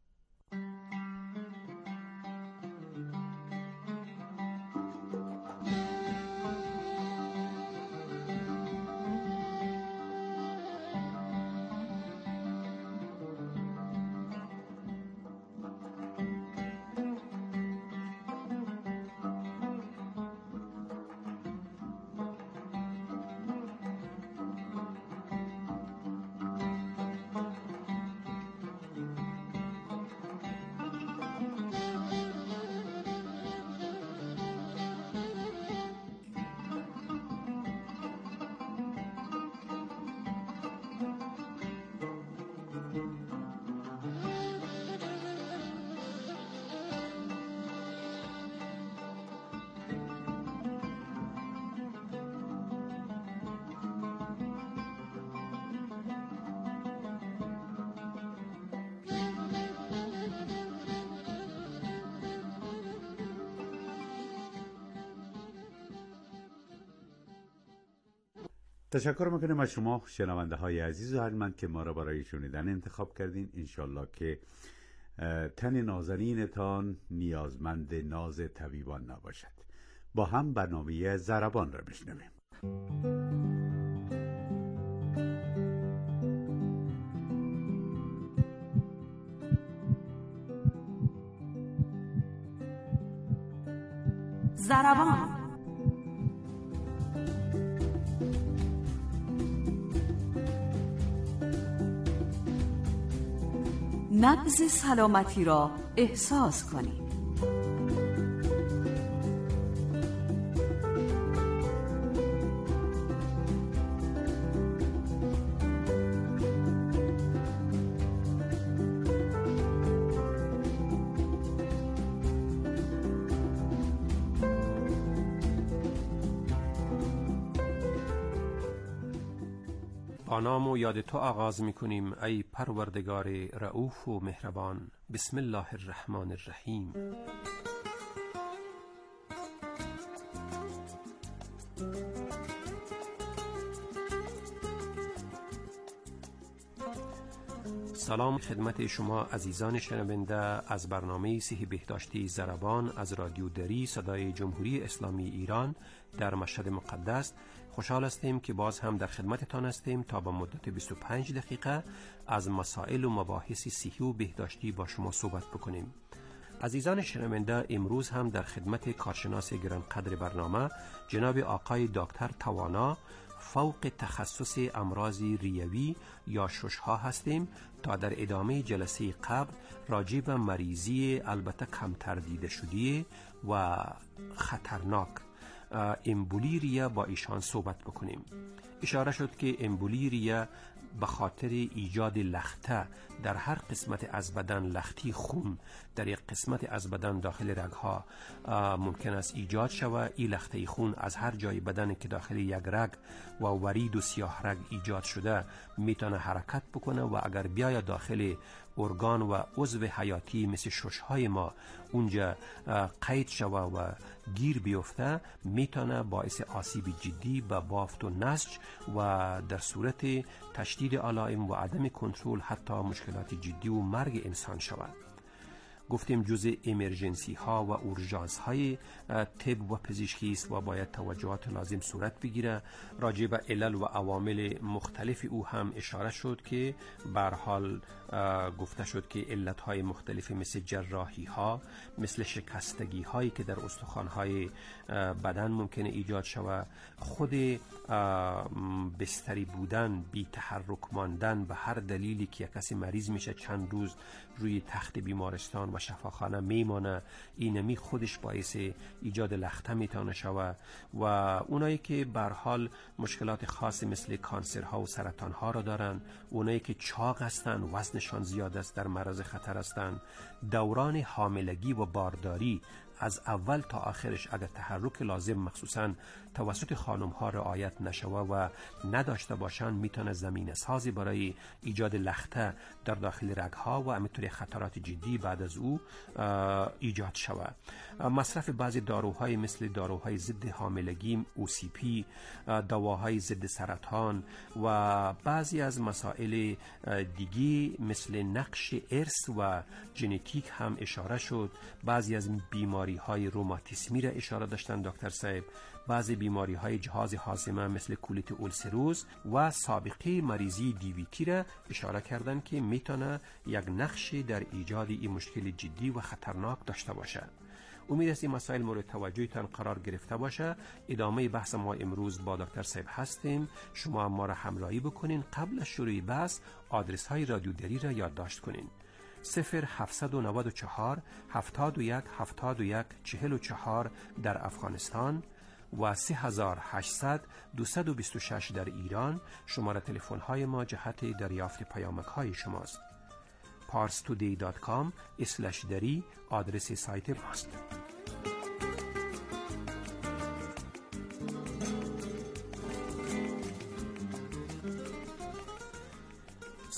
تشکر میکنم از شما شنونده های عزیز و ارجمند که ما را برای شنیدن انتخاب کردین. انشالله که تن نازنینتان نیازمند ناز طبیبان نباشد. با هم برنامه ضربان را بشنویم. ضربان. نبض سلامتی را احساس کنید. با نام و یاد تو آغاز می‌کنیم ای پروردگار رؤوف و مهربان. بسم الله الرحمن الرحیم. سلام خدمت شما عزیزان شنونده از برنامه صحی بهداشتی ضربان از رادیو دری صدای جمهوری اسلامی ایران در مشهد مقدس. خوشحال هستیم که باز هم در خدمتتان هستیم تا با مدت 25 دقیقه از مسائل و مباحث صحی و بهداشتی با شما صحبت بکنیم. عزیزان شنونده، امروز هم در خدمت کارشناس گرانقدر برنامه جناب آقای دکتر توانا فوق تخصص امراض ریوی یا شش‌ها هستیم تا در ادامه جلسه قبل راجع به مریضی البته کمتر دیده شده و خطرناک امبولی ریه با ایشان صحبت بکنیم. اشاره شد که امبولی ریه به خاطر ایجاد لخته در هر قسمت از بدن، لختی خون در یک قسمت از بدن داخل رگها ممکن است ایجاد شود. این لخته خون از هر جای بدن که داخل یک رگ و ورید و سیاه رگ ایجاد شده میتونه حرکت بکنه و اگر بیاید داخل ارگان و عضو حیاتی مثل شش‌های ما اونجا قید شوه و گیر بیفته میتونه باعث آسیب جدی به بافت و نسج و در صورت تشدید علائم و عدم کنترل حتی مشکلات جدی و مرگ انسان شود. گفتیم جزء امرجنسی ها و اورژانس های طب و پزشکی است و باید توجهات لازم صورت بگیره. راجع به علل و عوامل مختلف او هم اشاره شد که به هر حال گفته شد که علت های مختلف مثل جراحی ها، مثل شکستگی هایی که در استخوان های بدن ممکنه ایجاد شود، خود بستری بودن، بی تحرک ماندن به هر دلیلی که یک کسی مریض میشه چند روز روی تخت بیمارستان و شفاخانه میمانه، اینمی خودش باعث ایجاد لخته میتونه شود. و اونایی که به هر حال مشکلات خاصی مثل کانسرها و سرطانها را دارن، اونایی که چاق هستن، وزنشان زیاد است، در معرض خطر هستن، دوران حاملگی و بارداری از اول تا آخرش اگر تحرک لازم مخصوصا توسط خانم ها رعایت نشوه و نداشته باشند میتونه زمینه سازی برای ایجاد لخته در داخل رگ ها و همینطوری خطرات جدی بعد از او ایجاد شود. مصرف بعضی داروهای مثل داروهای ضد حاملگی، OCP، دواهای ضد سرطان و بعضی از مسائل دیگی مثل نقش ارث و ژنتیک هم اشاره شد. بعضی از بیماری های روماتیسمی را اشاره داشتن دکتر صاحب، بعضی بیماری های جهاز هاضمه مثل کولیت اولسروز و سابقه مریضی دیویتی را اشاره کردن که میتونه یک نقش در ایجاد این مشکل جدی و خطرناک داشته باشه. امید است این مسائل مورد توجهتان قرار گرفته باشه. ادامه بحث ما امروز با دکتر صاحب هستیم. شما ما را همراهی بکنین. قبل از شروع بحث آدرس های رادیو دری را یادداشت کنین: 0794 71 71 44 در افغانستان و 3800 226 در ایران. شماره تلفن های ما جهت دریافت پیامک های شماست. parstoday.com/dari آدرس سایت ماست.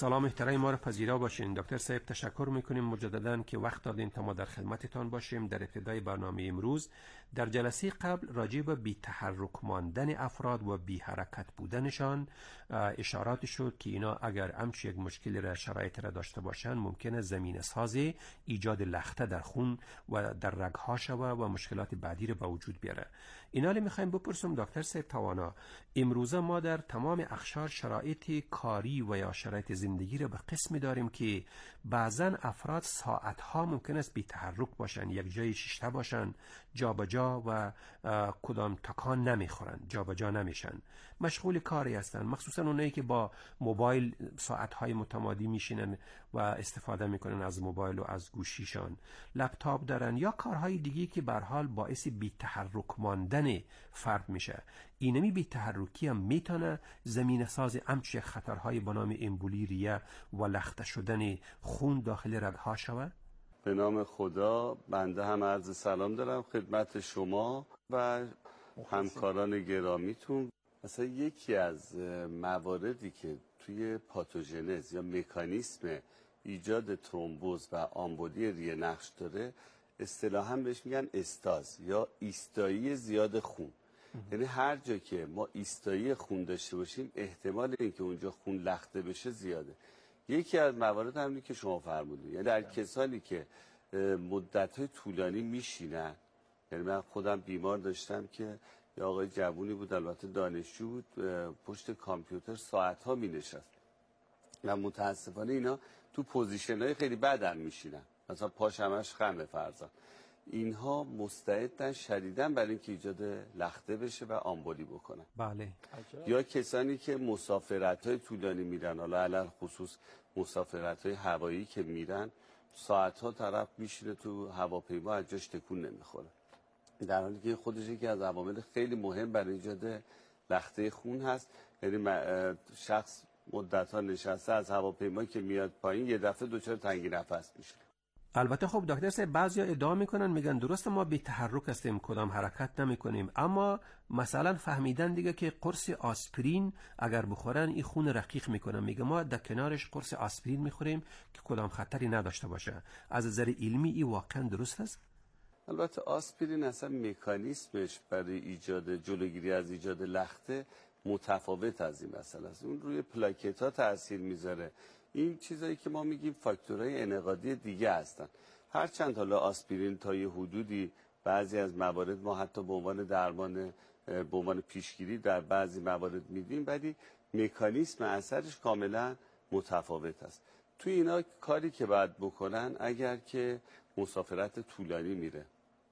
سلام احترام ما را پذیرا باشین. دکتر صاحب تشکر میکنیم مجددا که وقت دادین تا ما در خدمتتان باشیم. در ابتدای برنامه امروز در جلسه قبل راجع به بی تحرک ماندن افراد و بی حرکت بودنشان اشارات شد که اینا اگر همچی یک مشکلی را شرایط را داشته باشند ممکنه زمینه ساز ایجاد لخته در خون و در رگها شوه و مشکلات بعدی را به وجود بیاره. اینا رو میخوایم بپرسم دکتر صاحب توانا، امروزه ما در تمام اقشار شرایط کاری و یا شرایط زندگی را به قسمی داریم که بعضن افراد ساعتها ممکن است بی تحرک باشن، یک جای شیشته باشن، جابجا و کدام تکان نمیخورن، جابجا نمیشن، مشغول کاری هستن، مخصوصا اونایی که با موبایل ساعتهای متمادی میشینن و استفاده میکنن از موبایل و از گوشیشان، لپتاپ دارن یا کارهای دیگی که به هر حال باعث بی تحرک ماندن فرد میشه. اینمی بی تحرکی هم میتونه زمینه ساز همچه خطرهای به نام امبولی ریه و لخته شدن خون داخل رگها شود؟ به نام خدا، بنده هم عرض سلام دارم خدمت شما و همکاران گرامیتون. مثلا یکی از مواردی که توی پاتوژنز یا مکانیسم ایجاد ترومبوز و آمبولی ریه نقش داره، اصطلاحاً بهش میگن استاز یا ایستایی زیاد خون. یعنی هر جا که ما ایستایی خون داشته باشیم احتمال اینکه اونجا خون لخته بشه زیاده. یکی از موارد همینی که شما فرمودید، یعنی در کسانی که مدت‌های طولانی میشینن، یعنی من خودم بیمار داشتم که یه آقای جوونی بود، البته دانشجو بود، پشت کامپیوتر ساعت‌ها می‌نشست و متاسفانه اینا تو پوزیشن‌های خیلی بدن میشینن، مثلا پاش همش خمه فرضاً. اینها مستعدن شدیداً برای اینکه ایجاد لخته بشه و آمبولی بکنن. بله. یا کسانی که مسافرت‌های طولانی میرن، حالا علل خصوص مسافرت‌های هوایی که میرن، ساعت‌ها طرف میشینه تو هواپیما از جاش تکون نمیخوره، در حالی که خودش یکی از عوامل خیلی مهم برای ایجاد لخته خون هست. یعنی شخص مدت‌ها نشسته، از هواپیما که میاد پایین یه دفعه دچار تنگی نفس میشه. البته خب دکتر صاحب بعضیا ادعا میکنن، میگن درسته ما بی تحرک هستیم، کدام حرکت نمیکنیم، اما مثلا فهمیدن دیگه که قرص آسپرین اگر بخورن این خون رقیق میکنه. میگه ما در کنارش قرص آسپرین میخوریم که کدام خطری نداشته باشه. از نظر علمی این واقعا درست است؟ البته آسپرین اصلا مکانیسمش برای ایجاد جلوگیری از ایجاد لخته متفاوت از این مسئله است. اون روی پلاکت ها تاثیر میذاره. این چیزایی که ما میگیم فاکتورهای انعقادی دیگه هستن. هرچند حالا آسپرین تا یه حدودی بعضی از موارد ما حتی به عنوان درمان، به عنوان پیشگیری در بعضی موارد میدیم، ولی مکانیسم اثرش کاملا متفاوت است. توی اینا کاری که باید بکنن، اگر که مسافرت طولانی میره،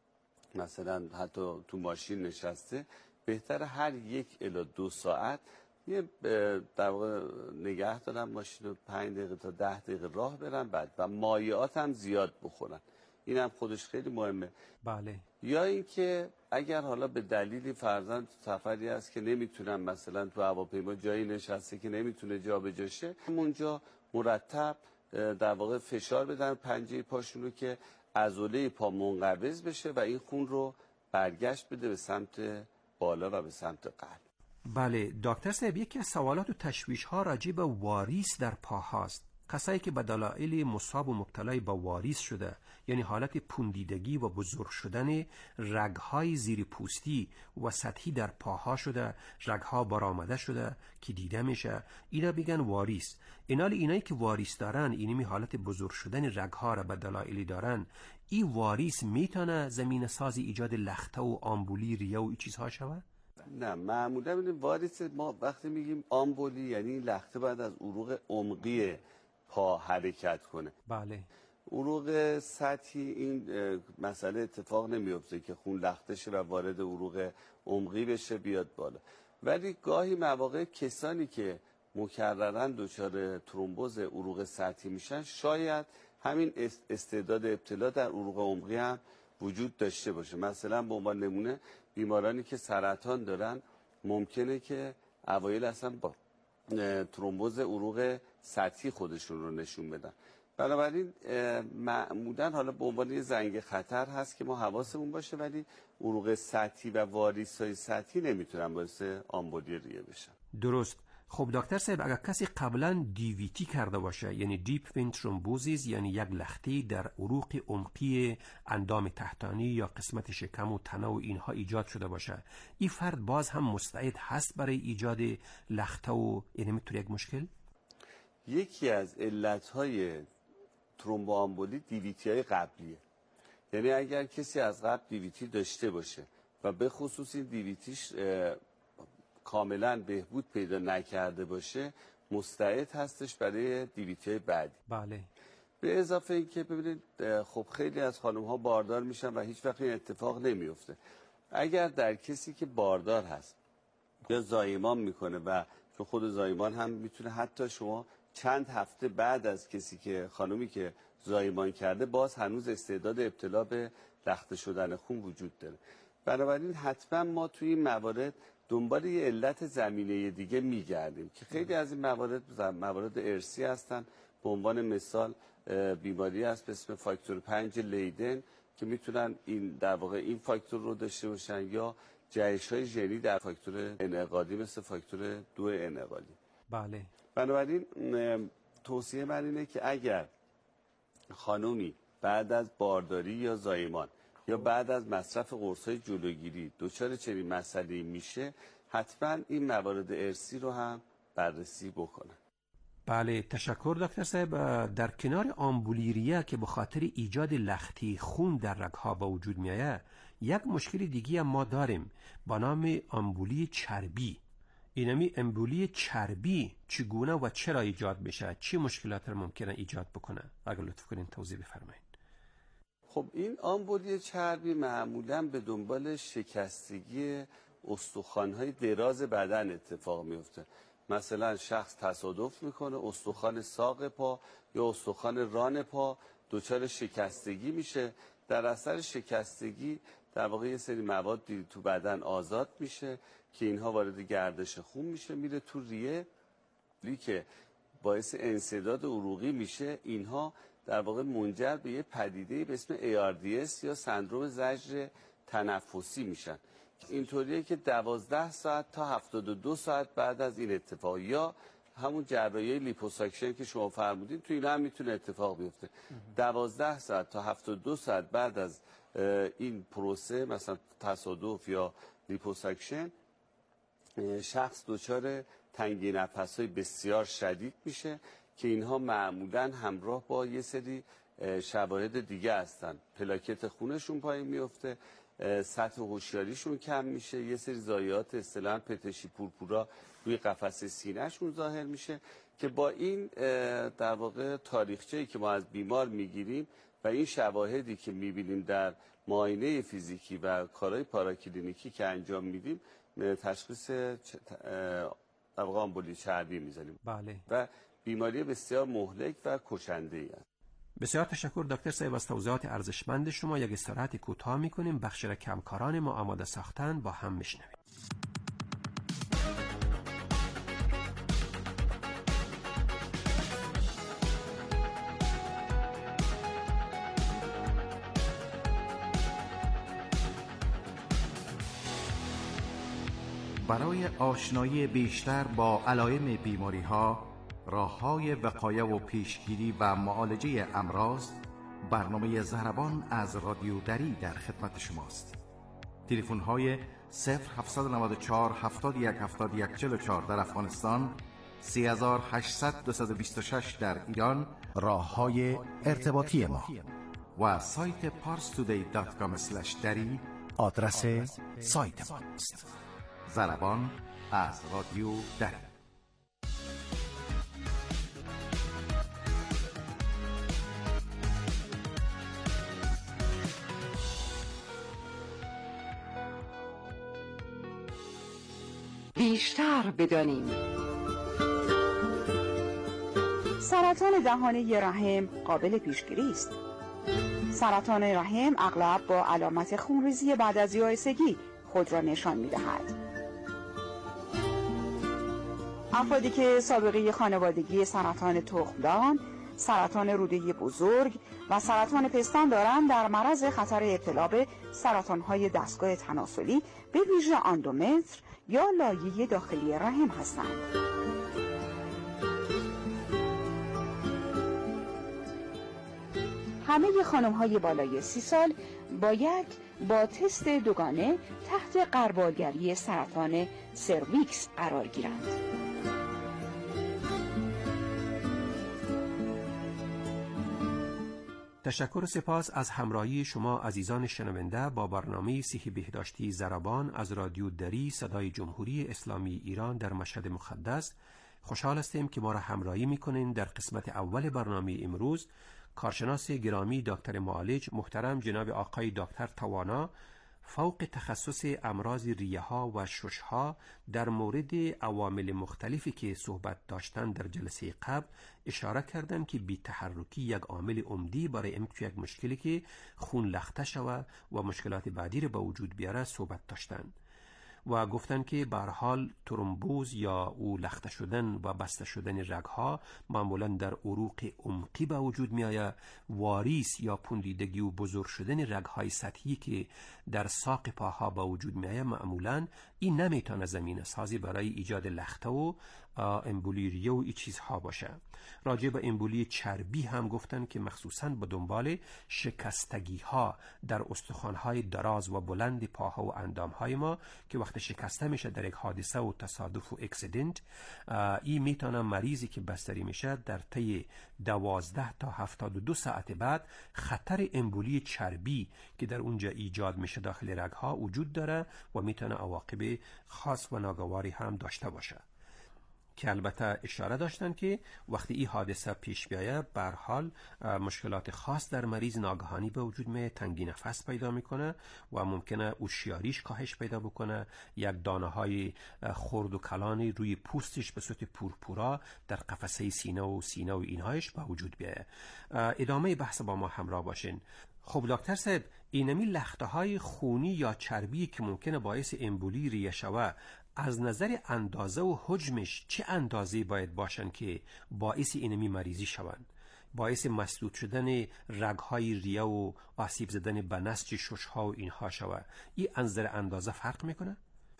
مثلا حتی تو ماشین نشسته، بهتر هر 1 الی 2 ساعت یه در واقع نگه دارن ماشین رو 5 دقیقه تا 10 دقیقه راه برن بعد، و مایعات هم زیاد بخورن. این هم خودش خیلی مهمه. بله. یا اینکه اگر حالا به دلیلی فرضاً سفری هست که نمیتونن، مثلا تو هواپیما جایی نشسته که نمیتونه جابجا شه، اونجا مرتب در واقع فشار بدن پنجه پاشون رو که عضله پا منقبض بشه و این خون رو برگشت بده به سمت بالا و به سمت قلب. بله دکتر صاحب، یکی از سوالات و تشویش ها راجع به واریس در پا هاست. کسایی که به دلایل مصاب و مبتلای به واریس شده، یعنی حالت پوندیدگی و بزرگ شدن رگهای زیر پوستی و سطحی در پاها شده، رگها برآمده شده که دیده میشه، اینا بگن واریس. اینایی که واریس دارن، اینمی حالت بزرگ شدن رگها را به دلایلی دارن، این واریس میتونه زمینه سازی ایجاد لخته و آمبولی ریه و این چیزها شود؟ نه، معمولا واریس ما وقتی میگیم آمبولی یعنی لخته باید از عروق عمقی پا حرکت کنه. بله. عروق سطحی این مسئله اتفاق نمیفته که خون لخته شه و وارد عروق عمقی بشه بیاد بالا. ولی گاهی مواقع کسانی که مکرراً دچار ترومبوز عروق سطحی میشن، شاید همین استعداد ابتلا در عروق عمقی هم وجود داشته باشه. مثلا به عنوان نمونه بیمارانی که سرطان دارن ممکنه که اوایل اصلا با ترومبوز عروق سطحی خودشون رو نشون بدن. بنابراین معمولا حالا به عنوان یه زنگ خطر هست که ما حواسمون باشه، ولی عروق سطحی و واریس‌های سطحی نمیتونن باعث آمبولی ریه بشن. درست. خب دکتر صاحب، اگر کسی قبلا دیویتی کرده باشه، یعنی دیپ وین ترومبوزیس، یعنی یک لختی در عروق عمقی اندام تحتانی یا قسمت شکم و تنه و اینها ایجاد شده باشه، این فرد باز هم مستعد هست برای ایجاد لخته و یعنی میتونه یک مشکل؟ یکی از علتهای ترومبوآمبولی دیویتی های قبلیه. یعنی اگر کسی از قبل دیویتی داشته باشه و به خصوص این دیویتیش کاملا بهبود پیدا نکرده باشه، مستعد هستش برای دیویتی بعدی. بله. به اضافه این که ببینید خب خیلی از خانم ها باردار میشن و هیچ وقت این اتفاق نمیفته. اگر در کسی که باردار هست یا زایمان میکنه و چون خود زایمان هم میتونه حتی شما چند هفته بعد از کسی که خانومی که زایمان کرده باز هنوز استعداد ابتلا به لخته شدن خون وجود داره. بنابراین حتما ما توی این موارد دنبال یه علت زمینه دیگه میگردیم که خیلی از این موارد ارثی هستن. به عنوان مثال بیماری هست به اسم فاکتور 5 لیدن که میتونن این در واقع این فاکتور رو داشته باشن، یا جهش‌های ژنی در فاکتور انعقادی مثل فاکتور 2 انعقادی. بله. بنابراین توصیه من اینه که اگر خانومی بعد از بارداری یا زایمان یا بعد از مصرف قرص‌های جلوگیری دچار چنین مسئله‌ای میشه، حتما این موارد ارثی رو هم بررسی بکنن. بله، تشکر دکتر صاحب. در کنار آمبولیریا که به خاطر ایجاد لختی خون در رگ‌ها به وجود میآید، یک مشکل دیگه هم ما داریم با نام آمبولی چربی. اینمی آمبولی چربی چگونه و چرا ایجاد میشه؟ چه مشکلات رو ممکنه ایجاد بکنه؟ اگر لطف کنین توضیح بفرمایید. خب این آمبولی چربی معمولاً به دنبال شکستگی استخوان‌های دراز بدن اتفاق میفته. مثلا شخص تصادف میکنه، استخوان ساق پا یا استخوان ران پا دچار شکستگی میشه. در اثر شکستگی در واقع یه سری مواد تو بدن آزاد میشه که اینها وارد گردش خون میشه، میره تو ریه که باعث انسداد عروقی میشه. اینها در واقع منجر به یه پدیده به اسم ARDS یا سندرم زجر تنفسی میشن. اینطوریه که 12 ساعت تا 72 ساعت بعد از این اتفاق یا همون جراحی لیپوساکشن که شما فرمودین تو اینا هم میتونه اتفاق بیفته. 12 ساعت تا 72 ساعت بعد از این پروسه مثلا تصادف یا لیپوساکشن شخص دچار تنگی نفس‌های بسیار شدید میشه که اینها معمولاً همراه با یه سری شواهد دیگه هستن. پلاکت خونشون پایین میفته، سطح هوشیاریشون کم میشه، یه سری ضایعات اصطلاحاً پتشی پورپورا روی قفسه سینه‌شون ظاهر میشه که با این در واقع تاریخچه‌ای که ما از بیمار میگیریم و این شواهدی که میبینیم در معاینه فیزیکی و کارهای پاراکلینیکی که انجام میدیم تشخیص در واقع آمبولی چربی میزنیم. بله. و بیماری بسیار مهلک و کشنده‌ای است. بسیار تشکر دکتر صاحب از توضیحات ارزشمند شما. یک استراحت کوتاه میکنیم، بخش را که همکاران ما آماده ساختن با هم میشنویم. برای آشنایی بیشتر با علائم بیماری‌ها، راه‌های وقایه و پیشگیری و معالجه امراض، برنامه ضربان از رادیو دری در خدمت شماست. تلفن‌های 0794 71 71 44 در افغانستان، 3800 226 در ایران راه‌های ارتباطی ما و سایت parstoday.com/dari آدرس سایت ماست. ضربان از رادیو دری. بیشتر بدانیم. سرطان دهانه رحم قابل پیشگیری است. سرطان رحم اغلب با علامت خونریزی بعد از یائسگی خود را نشان می‌دهد. افرادی که سابقه خانوادگی سرطان تخمدان، سرطان روده بزرگ و سرطان پستان دارند در معرض خطر ابتلا به سرطان‌های دستگاه تناسلی به ویژه اندومتر یا لایه داخلی رحم هستند. همه خانم‌های بالای 30 سال باید با تست دوگانه تحت غربالگری سرطان سرویکس قرار گیرند. تشکر و سپاس از همراهی شما عزیزان شنونده با برنامه صحی بهداشتی ضربان از رادیو دری صدای جمهوری اسلامی ایران در مشهد مقدس. خوشحال هستیم که ما را همراهی میکنین. در قسمت اول برنامه امروز کارشناس گرامی دکتر معالج محترم جناب آقای دکتر توانا فوق تخصص امراض ریه ها و شش ها در مورد عوامل مختلفی که صحبت داشتن در جلسه قبل اشاره کردن که بی تحرکی یک عامل عمده برای یک مشکلی که خون لخته شود و مشکلات بعدی را به وجود بیاره صحبت داشتن و گفتن که به هر حال ترومبوز یا او لخته شدن و بسته شدن رگها معمولا در عروق عمقی به وجود می آید. واریس یا پوندیدگی و بزرگ شدن رگهای سطحی که در ساق پاها به وجود می آید معمولا این نمیتونه زمینه سازی برای ایجاد لخته و امبولی ریه و این چیزها باشه. راجع به امبولی چربی هم گفتن که مخصوصاً به دنبال شکستگی ها در استخوان‌های دراز و بلند پاها و اندام‌های ما که وقت شکسته میشه در یک حادثه و تصادف و اکسیدنت، این میتونه مریضی که بستری میشه در طی 12 تا 72 ساعت بعد خطر امبولی چربی که در اونجا ایجاد میشه داخل رگها وجود داره و میتونه عواقب خاص و ناگواری هم داشته باشه. که البته اشاره داشتن که وقتی این حادثه پیش بیاید به هر حال مشکلات خاص در مریض ناگهانی به وجود میاد، تنگی نفس پیدا میکنه و ممکنه هوشیاریش کاهش پیدا بکنه، یک دانه های خرد و کلانی روی پوستش به صورت پورپورا در قفسه سینه و اینهایش به وجود بیاید. ادامه بحث با ما همراه باشین. خب دکتر صاحب، اینمی لخته های خونی یا چربی که ممکنه باعث امبولی ریه شود از نظر اندازه و حجمش چه اندازه باید باشن که باعث اینمی مریضی شوند؟ باعث مسدود شدن رگهای ریه و آسیب زدن به نسج ششها و اینها شود. این نظر اندازه فرق میکنه؟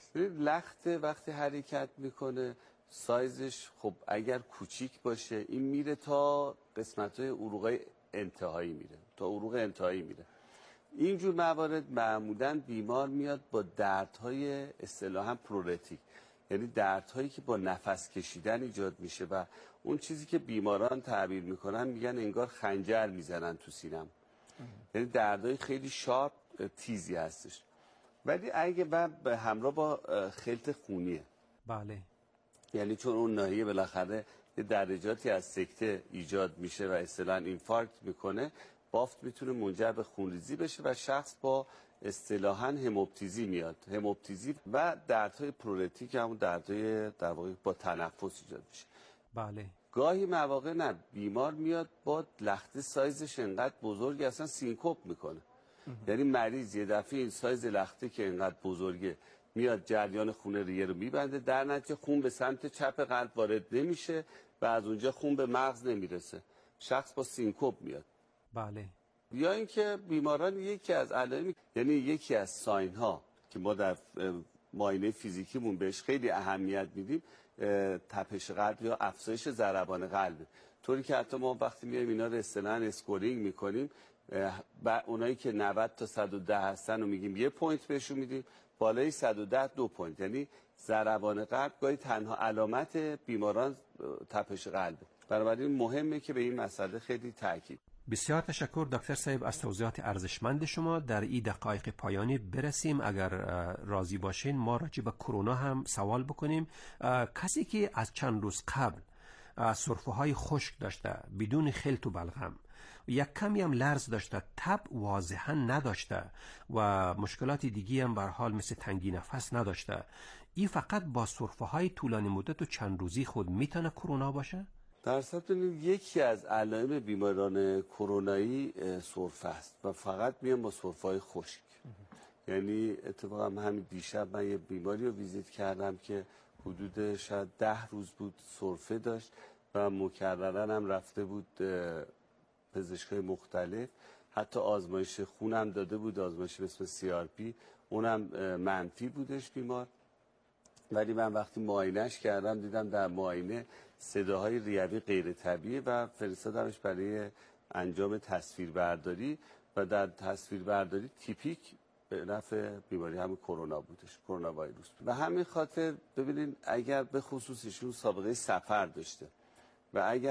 لخته وقتی حرکت میکنه سایزش خب اگر کوچیک باشه این میره تا قسمت‌های عروق انتهایی میره، تا عروق انتهایی میره. اینجور موارد معمولاً بیمار میاد با دردهای اصطلاحاً پرورتیک، یعنی دردهایی که با نفس کشیدن ایجاد میشه و اون چیزی که بیماران تعبیر میکنن میگن انگار خنجر میزنن تو سینم، یعنی دردهای خیلی شارپ تیزی هستش. ولی اگه به همراه با خلط خونیه، بله، یعنی چون اون ناحیه بالاخره یه درجاتی از سکته ایجاد میشه و اصطلاحاً اینفارکت میکنه، بافت میتونه منجر به خونریزی بشه و شخص با اصطلاحاً هموپتیزی میاد. هموپتیزی و دردهای پرورتیک همون دردهای در واقع با تنفس ایجاد میشه. بله. گاهی مواقع نه، بیمار میاد با لخته سایزش انقدر بزرگه اصلا سینکوپ میکنه. یعنی مریض یه دفعه این سایز لخته که انقدر بزرگه میاد جریان خون ریه رو میبنده، در نتیجه خون به سمت چپ قلب وارد نمیشه و از اونجا خون به مغز نمیرسه، شخص با سینکوپ میاد. بله. یا اینکه بیماران یکی از علائم، یعنی یکی از ساین ها که ما در معاینه فیزیکیمون بهش خیلی اهمیت میدیم تپش قلب یا افزایش ضربان قلب، طوری که حتی ما وقتی میایم اینا رو اصطلاحاً اسکورینگ میکنیم و اونایی که 90 تا 110 هستن رو میگیم 1 پوینت بهشون میدیم، بالای 110 2 پوینت. یعنی ضربان قلب گاهی تنها علامت بیماران تپش قلب، بنابراین مهمه که به این مسئله خیلی تاکید. بسیار تشکر دکتر صاحب از توضیحات ارزشمند شما. در این دقایق پایانی برسیم اگر راضی باشین ما راجع به کرونا هم سوال بکنیم. کسی که از چند روز قبل سرفه های خشک داشته بدون خلط و بلغم، یک کمی هم لرز داشته، تب واضحا نداشته و مشکلات دیگی هم به هر حال مثل تنگی نفس نداشته، این فقط با سرفه های طولانی مدت و چند روزی خود میتونه کرونا باشه؟ در صورت یکی از علائم بیماران کرونایی سرفه است و فقط میان با سرفه‌های خشک. یعنی اتفاقا همین دیشب من یه بیماری رو ویزیت کردم که حدود شاید 10 روز بود سرفه داشت و مکررن هم رفته بود پزشکای مختلف، حتی آزمایش خونم داده بود، آزمایش به اسم CRP، اونم منفی بودش بیمار. ولی من وقتی معاینهش کردم دیدم در معاینه صداهای ریوی غیر طبیعی و فرستادمش برای انجام تصویربرداری و در تصویربرداری تیپیک به نفع بیماری همین کرونا بودش، کرونا ویروس. و همین خاطر ببینید اگر به خصوص ایشون سابقه سفر داشته و اگر